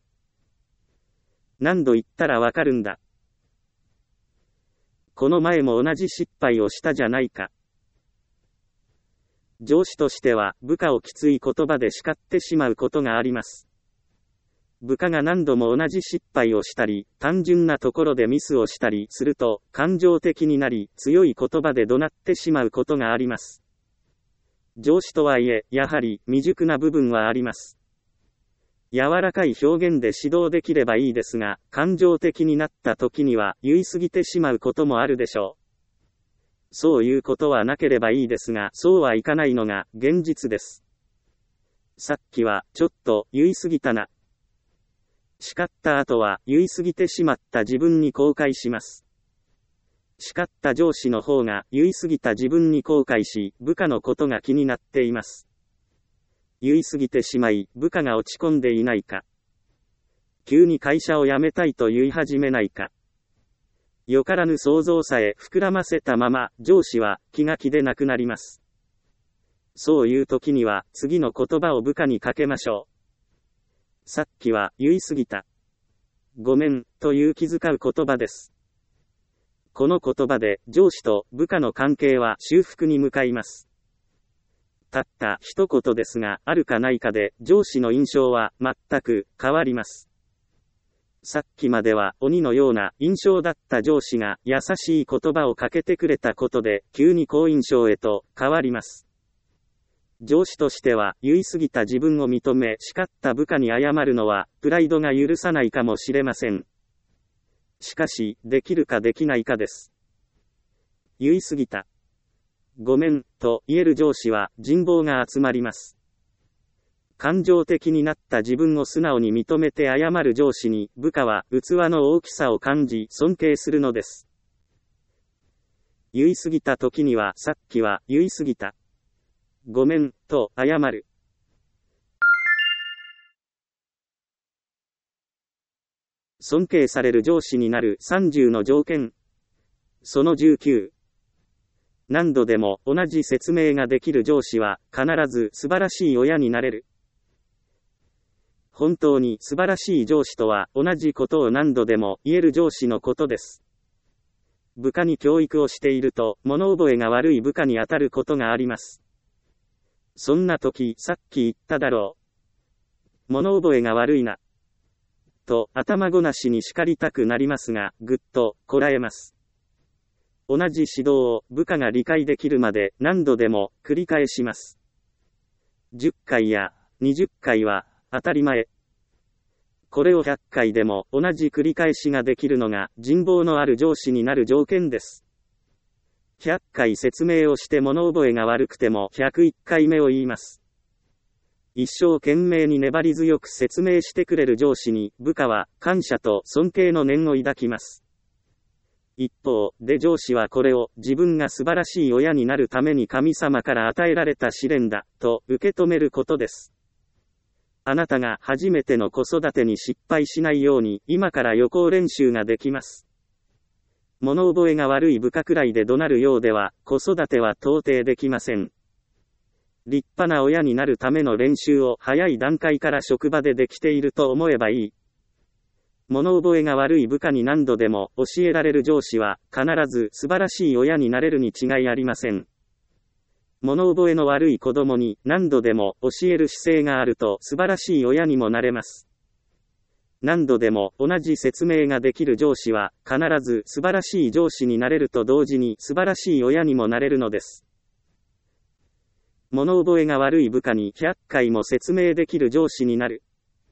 何度言ったらわかるんだ。この前も同じ失敗をしたじゃないか。上司としては部下をきつい言葉で叱ってしまうことがあります。部下が何度も同じ失敗をしたり、単純なところでミスをしたりすると、感情的になり、強い言葉で怒鳴ってしまうことがあります。上司とはいえ、やはり未熟な部分はあります。柔らかい表現で指導できればいいですが、感情的になった時には言い過ぎてしまうこともあるでしょう。そういうことはなければいいですが、そうはいかないのが現実です。さっきはちょっと言い過ぎたな。叱った後は言い過ぎてしまった自分に後悔します。叱った上司の方が言い過ぎた自分に後悔し、部下のことが気になっています。言い過ぎてしまい、部下が落ち込んでいないか。急に会社を辞めたいと言い始めないか。 よからぬ想像さえ膨らませたまま、上司は気が気でなくなります。そういう時には、次の言葉を部下にかけましょう。さっきは言い過ぎた。ごめん、という気遣う言葉です。この言葉で、上司と部下の関係は修復に向かいます。たった一言ですが、あるかないかで、上司の印象は全く変わります。さっきまでは鬼のような印象だった上司が優しい言葉をかけてくれたことで、急に好印象へと変わります。上司としては、言い過ぎた自分を認め、叱った部下に謝るのは、プライドが許さないかもしれません。しかし、できるかできないかです。言い過ぎた。ごめん、と言える上司は人望が集まります。感情的になった自分を素直に認めて謝る上司に、部下は器の大きさを感じ尊敬するのです。言い過ぎた時には、さっきは言い過ぎた。ごめん、と謝る。尊敬される上司になる30の条件。その19。何度でも同じ説明ができる上司は必ず素晴らしい親になれる。本当に素晴らしい上司とは同じことを何度でも言える上司のことです。部下に教育をしていると物覚えが悪い部下に当たることがあります。そんな時、さっき言っただろう。物覚えが悪いな。と頭ごなしに叱りたくなりますが、ぐっとこらえます。同じ指導を部下が理解できるまで何度でも繰り返します。10回や20回は当たり前。これを100回でも同じ繰り返しができるのが人望のある上司になる条件です。100回説明をして物覚えが悪くても101回目を言います。一生懸命に粘り強く説明してくれる上司に部下は感謝と尊敬の念を抱きます。一方で上司はこれを自分が素晴らしい親になるために神様から与えられた試練だと受け止めることです。あなたが初めての子育てに失敗しないように今から予行練習ができます。物覚えが悪い部下くらいで怒鳴るようでは子育ては到底できません。立派な親になるための練習を早い段階から職場でできていると思えばいい。物覚えが悪い部下に何度でも教えられる上司は必ず素晴らしい親になれるに違いありません。物覚えの悪い子供に何度でも教える姿勢があると素晴らしい親にもなれます。何度でも同じ説明ができる上司は必ず素晴らしい上司になれると同時に素晴らしい親にもなれるのです。物覚えが悪い部下に100回も説明できる上司になる。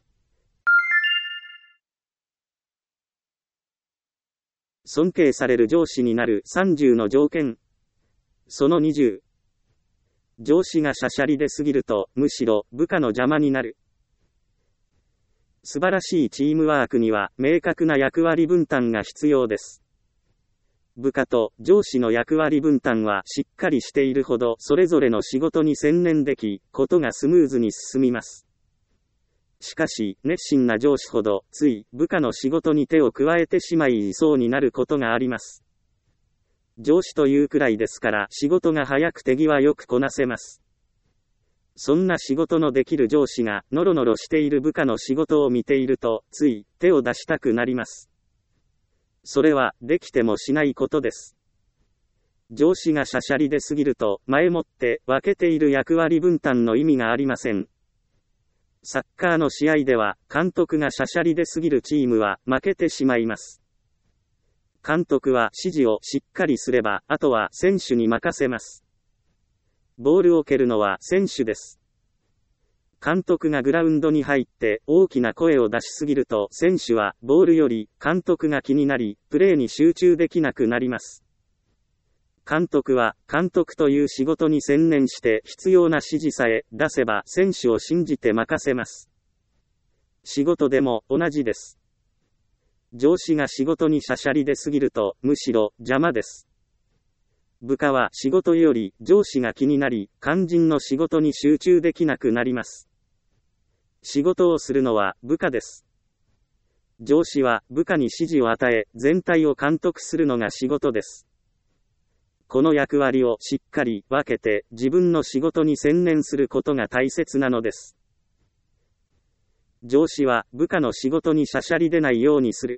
尊敬される上司になる30の条件。その20。上司がしゃしゃりで過ぎると、むしろ部下の邪魔になる。素晴らしいチームワークには明確な役割分担が必要です。部下と上司の役割分担はしっかりしているほどそれぞれの仕事に専念でき、ことがスムーズに進みます。しかし、熱心な上司ほど、つい、部下の仕事に手を加えてしまいそうになることがあります。上司というくらいですから、仕事が早く手際よくこなせます。そんな仕事のできる上司が、ノロノロしている部下の仕事を見ていると、つい、手を出したくなります。それは、できてもしないことです。上司がしゃしゃりで過ぎると、前もって分けている役割分担の意味がありません。サッカーの試合では、監督がしゃしゃりで過ぎるチームは負けてしまいます。監督は指示をしっかりすれば、あとは選手に任せます。ボールを蹴るのは選手です。監督がグラウンドに入って大きな声を出しすぎると、選手はボールより監督が気になり、プレーに集中できなくなります。監督は、監督という仕事に専念して必要な指示さえ出せば選手を信じて任せます。仕事でも同じです。上司が仕事にしゃしゃりで過ぎると、むしろ邪魔です。部下は仕事より上司が気になり、肝心の仕事に集中できなくなります。仕事をするのは部下です。 上司は部下に指示を与え、全体を監督するのが仕事です。この役割をしっかり分けて自分の仕事に専念することが大切なのです。上司は部下の仕事にしゃしゃり出ないようにする。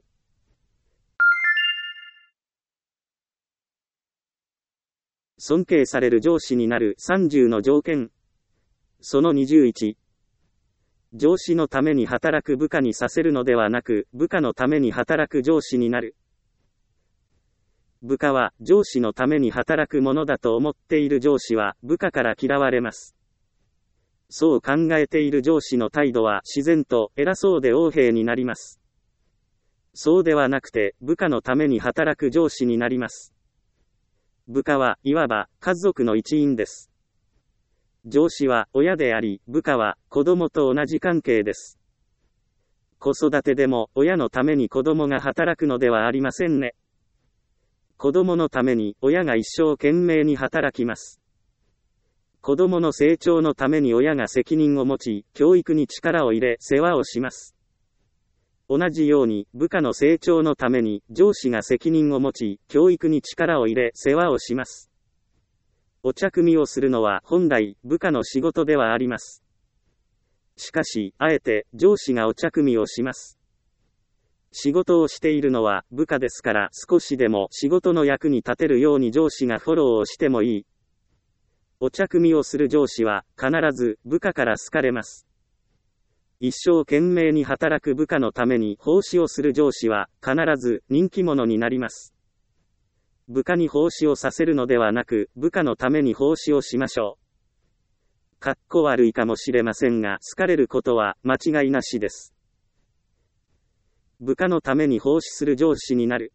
尊敬される上司になる30の条件。その21。上司のために働く部下にさせるのではなく、部下のために働く上司になる。部下は上司のために働くものだと思っている上司は部下から嫌われます。そう考えている上司の態度は自然と偉そうで横柄になります。そうではなくて部下のために働く上司になります。部下はいわば家族の一員です。上司は親であり、部下は子供と同じ関係です。子育てでも親のために子供が働くのではありませんね。子供のために親が一生懸命に働きます。子供の成長のために親が責任を持ち、教育に力を入れ、世話をします。同じように、部下の成長のために、上司が責任を持ち、教育に力を入れ、世話をします。お茶汲みをするのは本来、部下の仕事ではあります。しかし、あえて、上司がお茶汲みをします。仕事をしているのは部下ですから、少しでも仕事の役に立てるように上司がフォローをしてもいい。お茶汲みをする上司は必ず部下から好かれます。一生懸命に働く部下のために奉仕をする上司は必ず人気者になります。部下に奉仕をさせるのではなく、部下のために奉仕をしましょう。かっこ悪いかもしれませんが、好かれることは間違いなしです。部下のために奉仕する上司になる。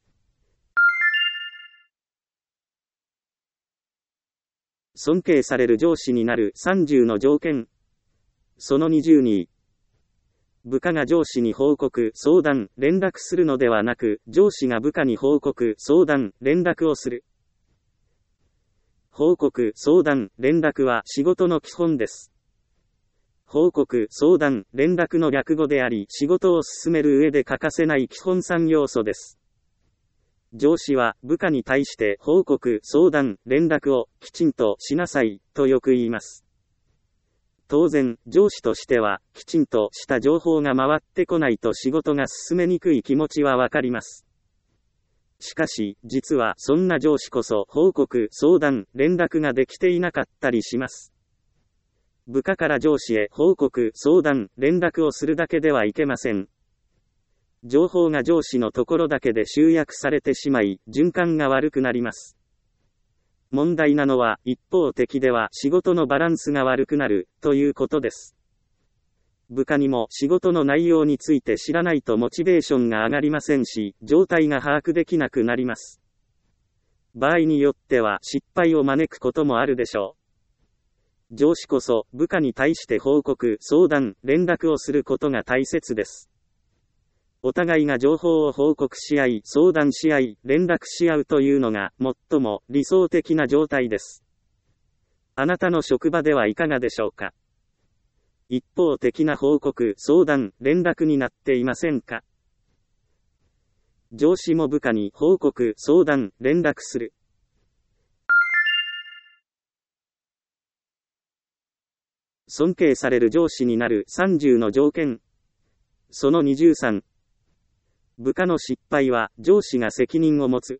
尊敬される上司になる30の条件。その22。部下が上司に報告、相談、連絡するのではなく、上司が部下に報告、相談、連絡をする。報告、相談、連絡は仕事の基本です。報告、相談、連絡の略語であり、仕事を進める上で欠かせない基本3要素です。上司は部下に対して報告、相談、連絡をきちんとしなさいとよく言います。当然、上司としてはきちんとした情報が回ってこないと仕事が進めにくい気持ちはわかります。しかし、実はそんな上司こそ報告、相談、連絡ができていなかったりします。部下から上司へ報告、相談、連絡をするだけではいけません。情報が上司のところだけで集約されてしまい、循環が悪くなります。問題なのは、一方的では仕事のバランスが悪くなる、ということです。部下にも仕事の内容について知らないとモチベーションが上がりませんし、状態が把握できなくなります。場合によっては失敗を招くこともあるでしょう。上司こそ部下に対して報告、相談、連絡をすることが大切です。お互いが情報を報告し合い、相談し合い、連絡し合うというのが最も理想的な状態です。あなたの職場ではいかがでしょうか。一方的な報告、相談、連絡になっていませんか。上司も部下に報告、相談、連絡する。尊敬される上司になる30の条件。その23。部下の失敗は上司が責任を持つ。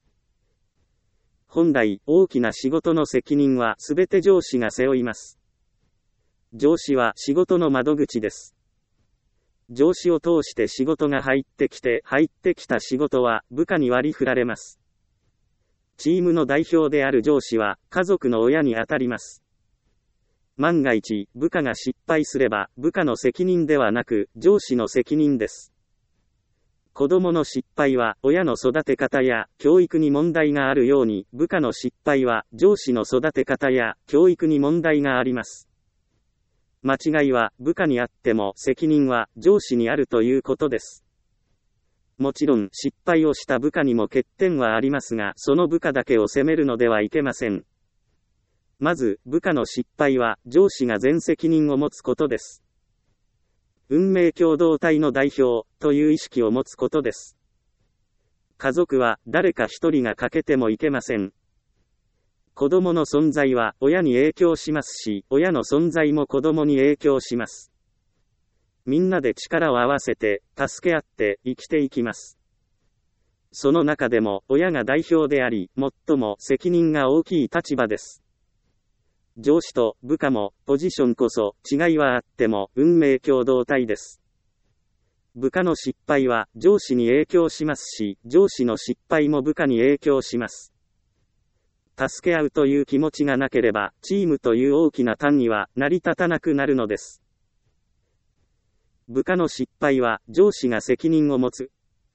本来、大きな仕事の責任はすべて上司が背負います。上司は仕事の窓口です。上司を通して仕事が入ってきた仕事は部下に割り振られます。チームの代表である上司は家族の親にあたります。万が一、部下が失敗すれば、部下の責任ではなく、上司の責任です。子供の失敗は、親の育て方や、教育に問題があるように、部下の失敗は、上司の育て方や、教育に問題があります。間違いは、部下にあっても、責任は、上司にあるということです。もちろん、失敗をした部下にも欠点はありますが、その部下だけを責めるのではいけません。まず、部下の失敗は、上司が全責任を持つことです。 運命共同体の代表という意識を持つことです。家族は誰か一人が欠けてもいけません。子供の存在は親に影響しますし、親の存在も子供に影響します。みんなで力を合わせて、助け合って生きていきます。その中でも親が代表であり、最も責任が大きい立場です。上司と部下もポジションこそ違いはあっても運命共同体です。部下の失敗は上司に影響しますし、上司の失敗も部下に影響します。助け合うという気持ちがなければ、チームという大きな単位は成り立たなくなるのです。部下の失敗は上司が責任を持つ。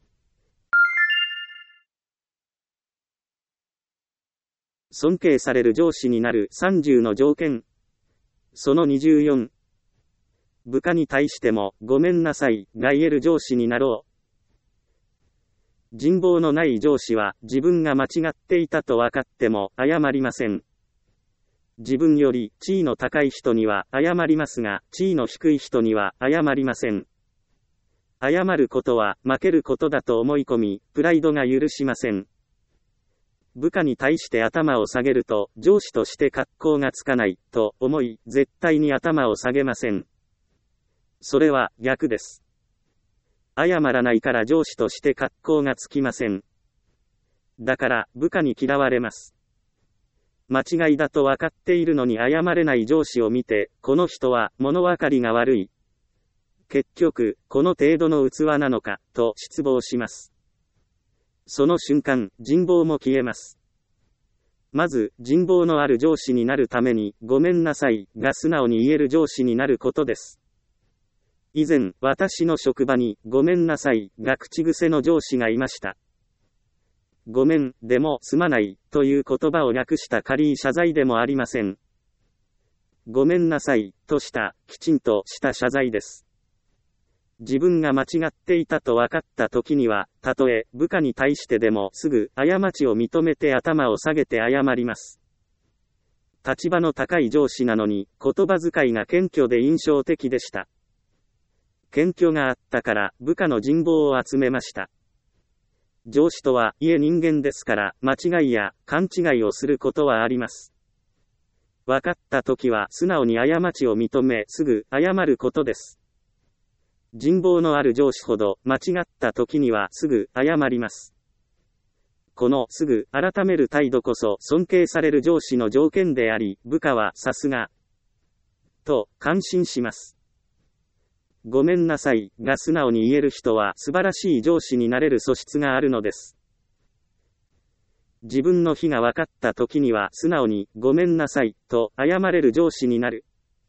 尊敬される上司になる30の条件。その24。部下に対してもごめんなさいが言える上司になろう。人望のない上司は自分が間違っていたと分かっても謝りません。自分より地位の高い人には謝りますが、地位の低い人には謝りません。謝ることは負けることだと思い込み、プライドが許しません。部下に対して頭を下げると、上司として格好がつかないと思い、絶対に頭を下げません。それは逆です。謝らないから上司として格好がつきません。だから部下に嫌われます。間違いだと分かっているのに謝れない上司を見て、この人は物分かりが悪い。結局、この程度の器なのか、と失望します。その瞬間、人望も消えます。まず、人望のある上司になるために、ごめんなさい、が素直に言える上司になることです。以前、私の職場に、ごめんなさい、が口癖の上司がいました。ごめん、でも、すまない、という言葉を略した軽い謝罪でもありません。ごめんなさい、とした、きちんとした謝罪です。自分が間違っていたと分かった時には、たとえ部下に対してでもすぐ過ちを認めて頭を下げて謝ります。立場の高い上司なのに、言葉遣いが謙虚で印象的でした。謙虚があったから部下の人望を集めました。上司とはいえ人間ですから、間違いや勘違いをすることはあります。分かった時は素直に過ちを認め、すぐ謝ることです。人望のある上司ほど間違った時にはすぐ謝ります。このすぐ改める態度こそ尊敬される上司の条件であり、部下はさすがと感心します。ごめんなさいが素直に言える人は素晴らしい上司になれる素質があるのです。自分の非が分かった時には素直にごめんなさいと謝れる上司になる。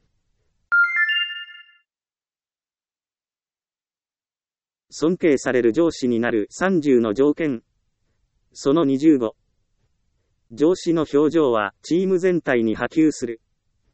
尊敬される上司になる30の条件。その25。上司の表情はチーム全体に波及する。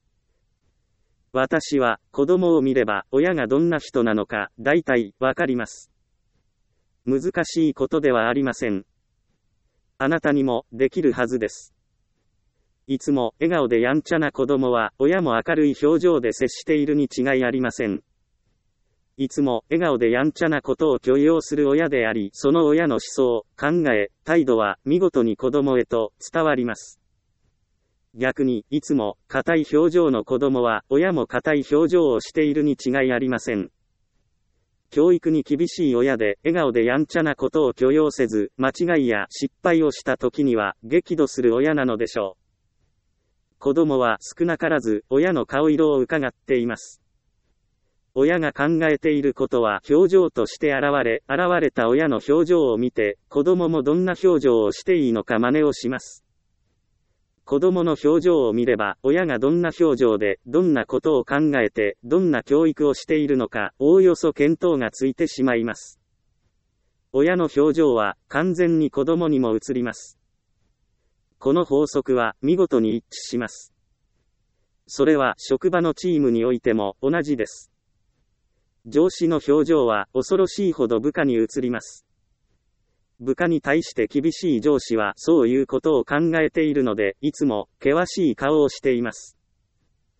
私は子供を見れば親がどんな人なのか大体わかります。難しいことではありません。あなたにもできるはずです。いつも笑顔でやんちゃな子供は親も明るい表情で接しているに違いありません。いつも笑顔でやんちゃなことを許容する親であり、その親の思想、考え、態度は見事に子供へと伝わります。逆に、いつも硬い表情の子供は親も硬い表情をしているに違いありません。教育に厳しい親で笑顔でやんちゃなことを許容せず、間違いや失敗をした時には激怒する親なのでしょう。子供は少なからず親の顔色を伺っています。親が考えていることは表情として現れた親の表情を見て、子供もどんな表情をしていいのか真似をします。子供の表情を見れば、親がどんな表情で、どんなことを考えて、どんな教育をしているのか、おおよそ見当がついてしまいます。親の表情は完全に子供にも映ります。この法則は見事に一致します。それは職場のチームにおいても同じです。上司の表情は恐ろしいほど部下に映ります。部下に対して厳しい上司はそういうことを考えているので、いつも険しい顔をしています。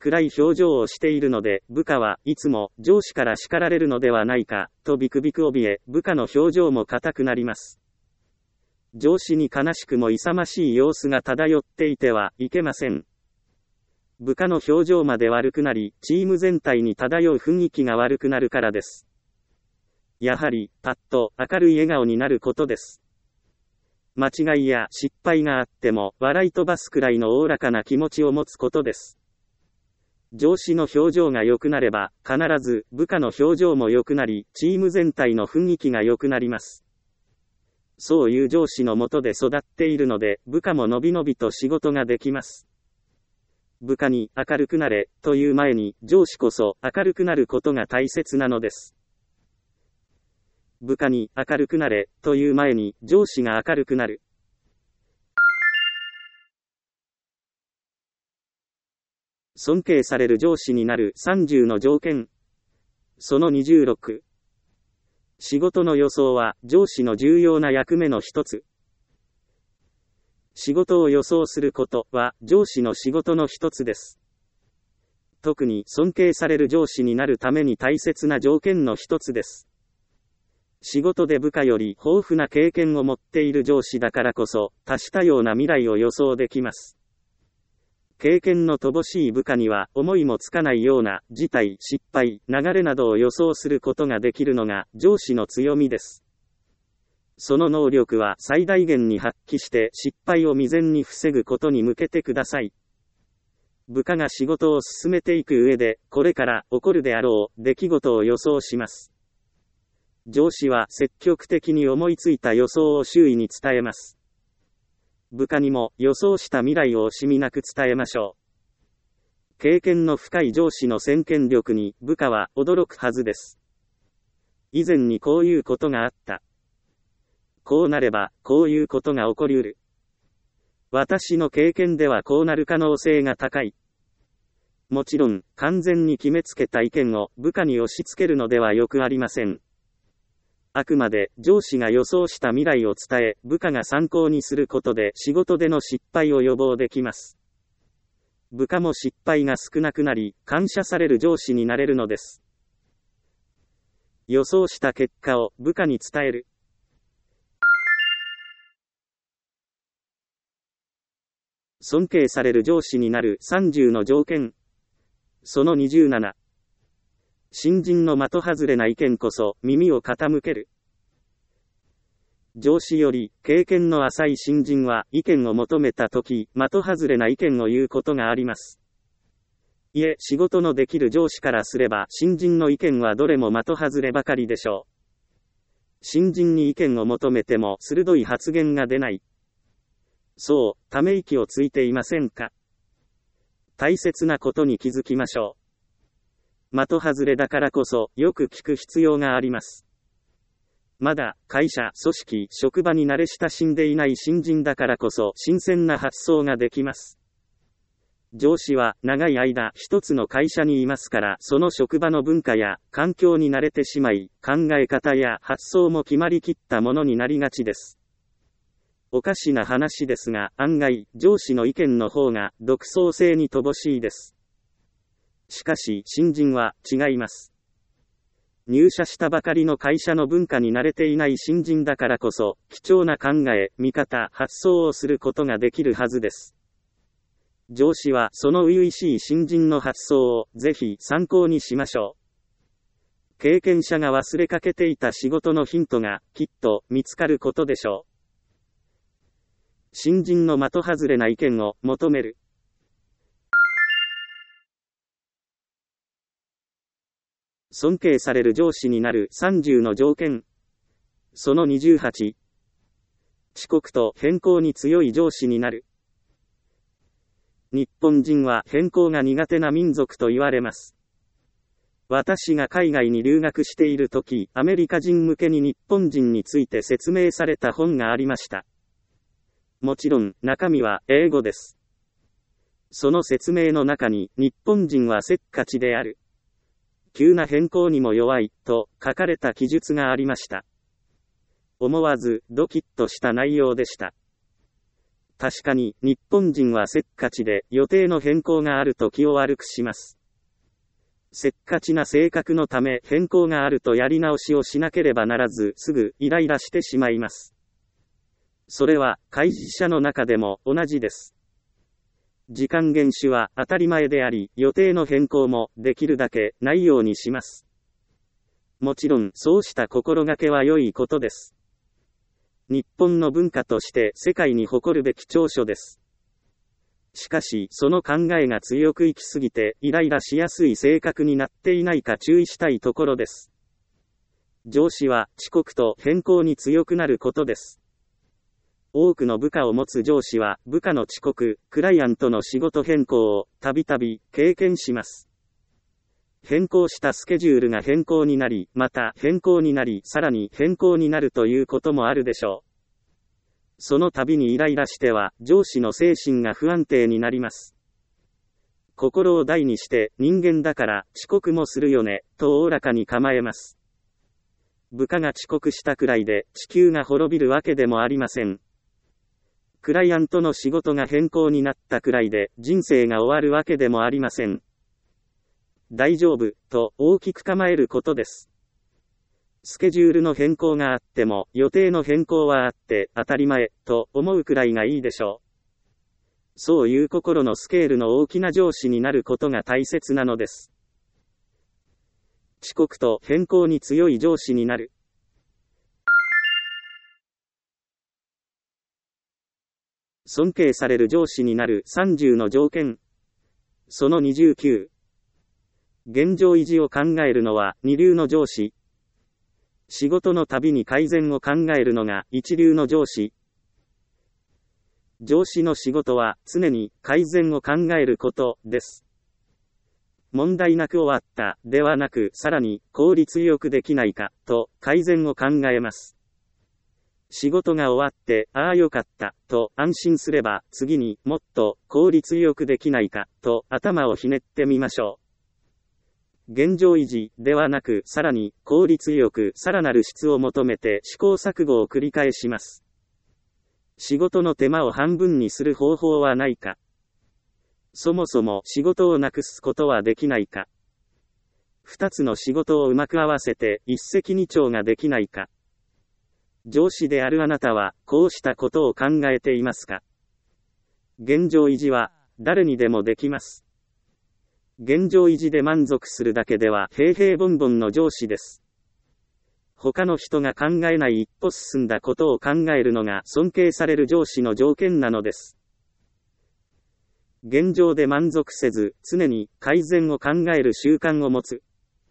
暗い表情をしているので、部下はいつも上司から叱られるのではないか、とビクビク怯え、部下の表情も硬くなります。上司に悲しくも勇ましい様子が漂っていてはいけません。部下の表情まで悪くなり、チーム全体に漂う雰囲気が悪くなるからです。やはり、パッと明るい笑顔になることです。間違いや失敗があっても、笑い飛ばすくらいのおおらかな気持ちを持つことです。上司の表情が良くなれば、必ず部下の表情も良くなり、チーム全体の雰囲気が良くなります。そういう上司の下で育っているので、部下ものびのびと仕事ができます。部下に明るくなれという前に、上司こそ明るくなることが大切なのです。部下に明るくなれという前に、上司が明るくなる。尊敬される上司になる30の条件。その26。仕事の予想は上司の重要な役目の一つ。仕事を予想することは上司の仕事の一つです。特に尊敬される上司になるために大切な条件の一つです。仕事で部下より豊富な経験を持っている上司だからこそ、多種多様な未来を予想できます。経験の乏しい部下には思いもつかないような事態、失敗、流れなどを予想することができるのが上司の強みです。その能力は最大限に発揮して失敗を未然に防ぐことに向けてください。部下が仕事を進めていく上で、これから起こるであろう出来事を予想します。上司は積極的に思いついた予想を周囲に伝えます。部下にも予想した未来を惜しみなく伝えましょう。経験の深い上司の先見力に部下は驚くはずです。以前にこういうことがあった。こうなればこういうことが起こりうる。私の経験ではこうなる可能性が高い。もちろん完全に決めつけた意見を部下に押し付けるのではよくありません。あくまで上司が予想した未来を伝え、部下が参考にすることで仕事での失敗を予防できます。部下も失敗が少なくなり、感謝される上司になれるのです。予想した結果を部下に伝える。尊敬される上司になる30の条件。その27。新人の的外れな意見こそ耳を傾ける。上司より経験の浅い新人は意見を求めたとき、的外れな意見を言うことがあります。いえ、仕事のできる上司からすれば新人の意見はどれも的外ればかりでしょう。新人に意見を求めても鋭い発言が出ない。そう、ため息をついていませんか？大切なことに気づきましょう。的外れだからこそ、よく聞く必要があります。まだ、会社、組織、職場に慣れ親しんでいない新人だからこそ、新鮮な発想ができます。上司は、長い間、一つの会社にいますから、その職場の文化や、環境に慣れてしまい、考え方や発想も決まりきったものになりがちです。おかしな話ですが、案外、上司の意見の方が、独創性に乏しいです。しかし、新人は違います。入社したばかりの会社の文化に慣れていない新人だからこそ、貴重な考え、見方、発想をすることができるはずです。上司はその初々しい新人の発想をぜひ参考にしましょう。経験者が忘れかけていた仕事のヒントがきっと見つかることでしょう。新人の的外れな意見を求める。尊敬される上司になる30の条件。その28。遅刻と変更に強い上司になる。日本人は変更が苦手な民族と言われます。私が海外に留学しているとき、アメリカ人向けに日本人について説明された本がありました。もちろん、中身は英語です。その説明の中に、日本人はせっかちである。急な変更にも弱い、と書かれた記述がありました。思わずドキッとした内容でした。 確かに、日本人はせっかちで予定の変更があると気を悪くします。せっかちな性格のため変更があるとやり直しをしなければならずすぐイライラしてしまいます。それは会社の中でも同じです。時間厳守は当たり前であり、予定の変更もできるだけないようにします。もちろんそうした心がけは良いことです。日本の文化として世界に誇るべき長所です。しかし、その考えが強く行き過ぎて、イライラしやすい性格になっていないか注意したいところです。上司は遅刻と変更に強くなることです。多くの部下を持つ上司は、部下の遅刻、クライアントの仕事変更をたびたび経験します。変更したスケジュールが変更になり、また変更になり、さらに変更になるということもあるでしょう。その度にイライラしては、上司の精神が不安定になります。心を大にして、人間だから遅刻もするよね、とおおらかに構えます。部下が遅刻したくらいで、地球が滅びるわけでもありません。クライアントの仕事が変更になったくらいで、人生が終わるわけでもありません。大丈夫、と大きく構えることです。スケジュールの変更があっても、予定の変更はあって当たり前、と思うくらいがいいでしょう。そういう心のスケールの大きな上司になることが大切なのです。遅刻と変更に強い上司になる。尊敬される上司になる30の条件。その29。現状維持を考えるのは二流の上司。仕事のたびに改善を考えるのが一流の上司。上司の仕事は常に改善を考えることです。問題なく終わったではなく、さらに効率よくできないかと改善を考えます。仕事が終わってああよかったと安心すれば、次にもっと効率よくできないかと頭をひねってみましょう。現状維持ではなく、さらに効率よくさらなる質を求めて試行錯誤を繰り返します。仕事の手間を半分にする方法はないか。そもそも仕事をなくすことはできないか。二つの仕事をうまく合わせて一石二鳥ができないか。上司であるあなたはこうしたことを考えていますか？現状維持は誰にでもできます。現状維持で満足するだけでは平々凡々の上司です。他の人が考えない一歩進んだことを考えるのが尊敬される上司の条件なのです。現状で満足せず、常に改善を考える習慣を持つ。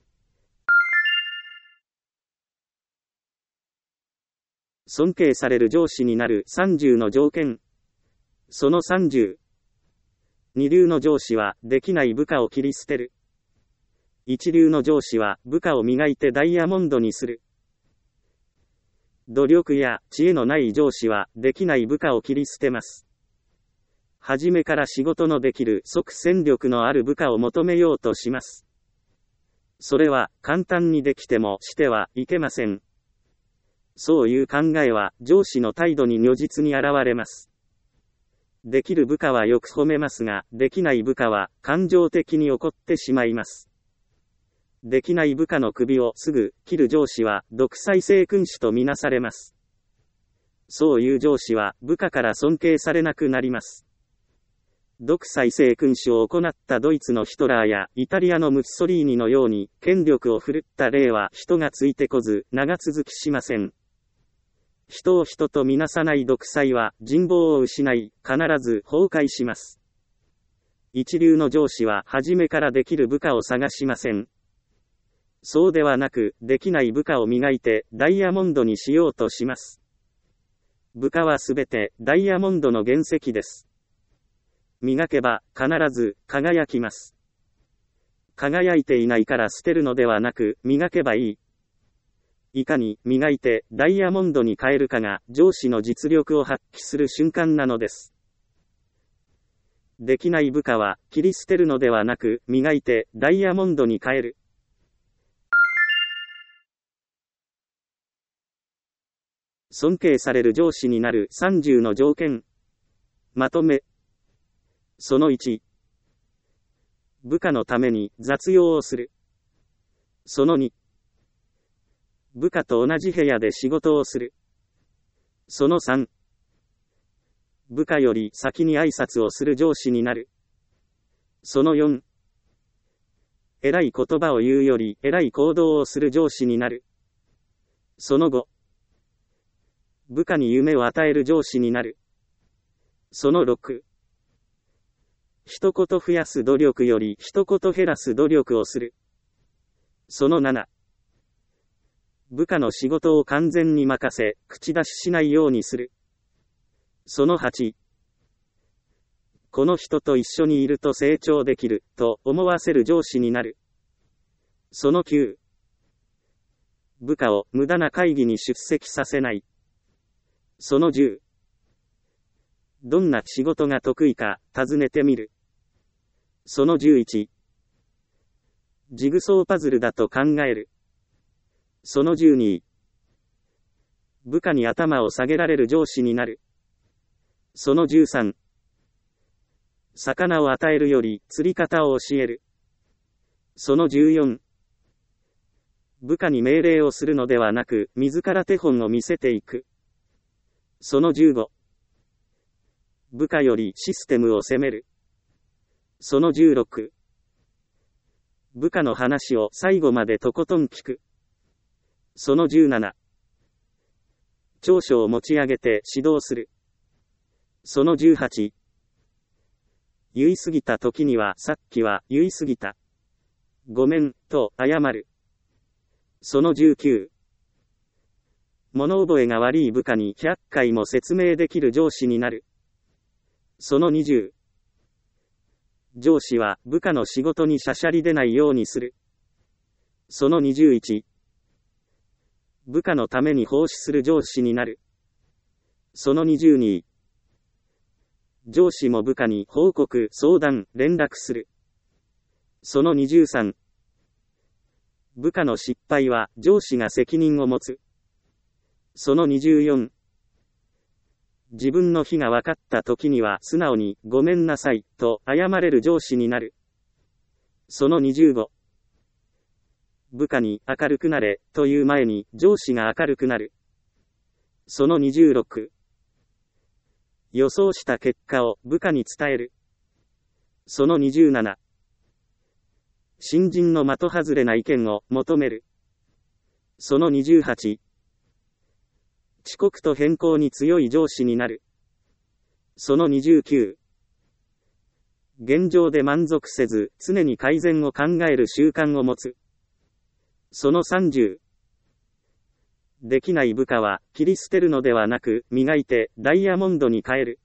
尊敬される上司になる30の条件。その30。二流の上司はできない部下を切り捨てる。一流の上司は部下を磨いてダイヤモンドにする。努力や知恵のない上司はできない部下を切り捨てます。初めから仕事のできる即戦力のある部下を求めようとします。それは簡単にできてもしてはいけません。そういう考えは上司の態度に如実に現れます。できる部下はよく褒めますが、できない部下は感情的に怒ってしまいます。できない部下の首をすぐ切る上司は独裁性君主とみなされます。そういう上司は部下から尊敬されなくなります。独裁性君主を行ったドイツのヒトラーやイタリアのムッソリーニのように権力を振るった例は人がついてこず長続きしません。人を人とみなさない独裁は人望を失い、必ず崩壊します。一流の上司は初めからできる部下を探しません。そうではなく、できない部下を磨いてダイヤモンドにしようとします。部下はすべてダイヤモンドの原石です。磨けば必ず輝きます。輝いていないから捨てるのではなく、磨けばいい。いかに磨いてダイヤモンドに変えるかが上司の実力を発揮する瞬間なのです。できない部下は切り捨てるのではなく、磨いてダイヤモンドに変える。尊敬される上司になる30の条件。 まとめ。その1。部下のために雑用をする。その2。部下と同じ部屋で仕事をする。その3。部下より先に挨拶をする上司になる。その4。偉い言葉を言うより偉い行動をする上司になる。その5。部下に夢を与える上司になる。その6。一言増やす努力より一言減らす努力をする。その7。部下の仕事を完全に任せ、口出ししないようにする。その8。この人と一緒にいると成長できる、と思わせる上司になる。その9。部下を無駄な会議に出席させない。その10。どんな仕事が得意か尋ねてみる。その11。ジグソーパズルだと考える。その12。部下に頭を下げられる上司になる。その13。魚を与えるより釣り方を教える。その14。部下に命令をするのではなく、自ら手本を見せていく。その15。部下よりシステムを責める。その16。部下の話を最後までとことん聞く。その17。長所を持ち上げて指導する。その18。言い過ぎた時にはさっきは言い過ぎた。ごめん、と謝る。その19。物覚えが悪い部下に100回も説明できる上司になる。その20。上司は部下の仕事にしゃしゃり出ないようにする。その21。部下のために奉仕する上司になる。その22。上司も部下に報告、相談、連絡する。その23。部下の失敗は上司が責任を持つ。その24。自分の非が分かった時には素直にごめんなさいと謝れる上司になる。その25。部下に明るくなれという前に上司が明るくなる。その26。予想した結果を部下に伝える。その27。新人の的外れな意見を求める。その28。遅刻と変更に強い上司になる。その29。現状で満足せず、常に改善を考える習慣を持つ。その30。できない部下は切り捨てるのではなく、磨いてダイヤモンドに変える。